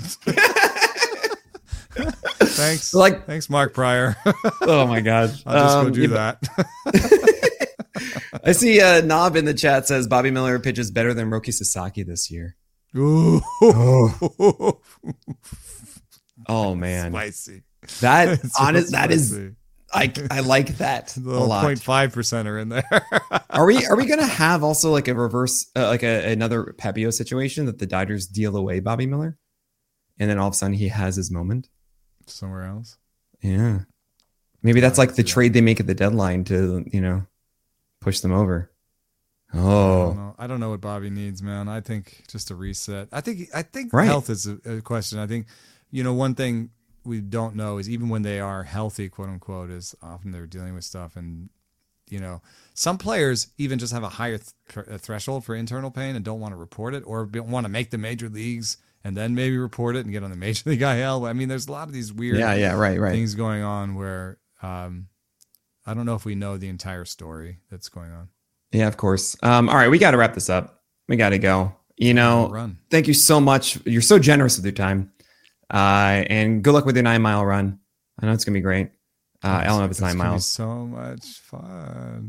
Thanks. Like, Thanks, Mark Pryor. Oh, my God. I'll just um, go do yeah, that. I see uh, Knob in the chat says Bobby Miller pitches better than Roki Sasaki this year. Ooh. Oh, oh man. Spicy. That honest, that is I, I like that a lot. zero point five percent are in there. are we are we gonna have also like a reverse, uh, like a, another Pepio situation that the Dodgers deal away Bobby Miller, and then all of a sudden he has his moment somewhere else? Yeah, maybe that's like the trade they make at the deadline to, you know, push them over. Oh, I don't know, I don't know what Bobby needs, man. I think just a reset. I think I think right. health is a, a question. I think, you know, one thing we don't know is even when they are healthy, quote unquote, is often they're dealing with stuff. And, you know, some players even just have a higher th- a threshold for internal pain and don't want to report it, or want to make the major leagues and then maybe report it and get on the major league I L. I mean, there's a lot of these weird yeah, yeah, right, right. things going on where um, I don't know if we know the entire story that's going on. Yeah, of course. Um, all right, we got to wrap this up. We got to go. You know, run. Thank you so much. You're so generous with your time. Uh, and good luck with your nine mile run. I know it's gonna be great. Uh, I don't know if it's, it's nine miles. So much fun.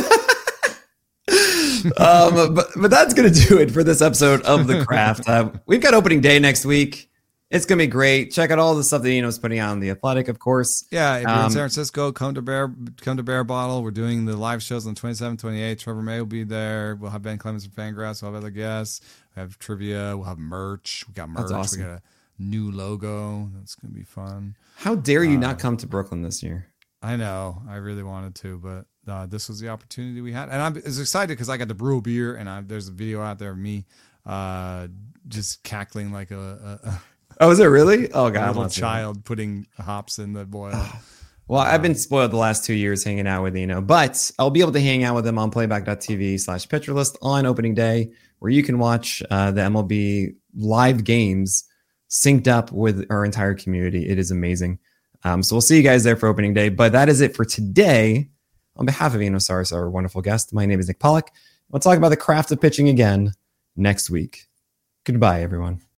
um, but but that's gonna do it for this episode of The Craft. Uh, we've got opening day next week. It's gonna be great. Check out all the stuff that Eno's putting out on The Athletic, of course. Yeah, if you're um, in San Francisco, come to Bear, come to Bear Bottle. We're doing the live shows on twenty-seventh, twenty-eighth. Trevor May will be there. We'll have Ben Clemens from Fangraphs. We'll have other guests. We have trivia. We'll have merch. We got merch. That's awesome. We got a new logo. That's gonna be fun. How dare you uh, not come to Brooklyn this year? I know. I really wanted to, but uh, this was the opportunity we had, and I'm as excited because I got to brew a beer, and I, there's a video out there of me uh, just cackling like a. a, a Oh, is it really? Oh, God. A little child putting hops in the boil. Well, I've been spoiled the last two years hanging out with Eno, but I'll be able to hang out with him on playback.tv slash pitcher list on opening day, where you can watch uh, the M L B live games synced up with our entire community. It is amazing. Um, so we'll see you guys there for opening day. But that is it for today. On behalf of Eno Sarris, our wonderful guest, my name is Nick Pollack. We'll talk about the craft of pitching again next week. Goodbye, everyone.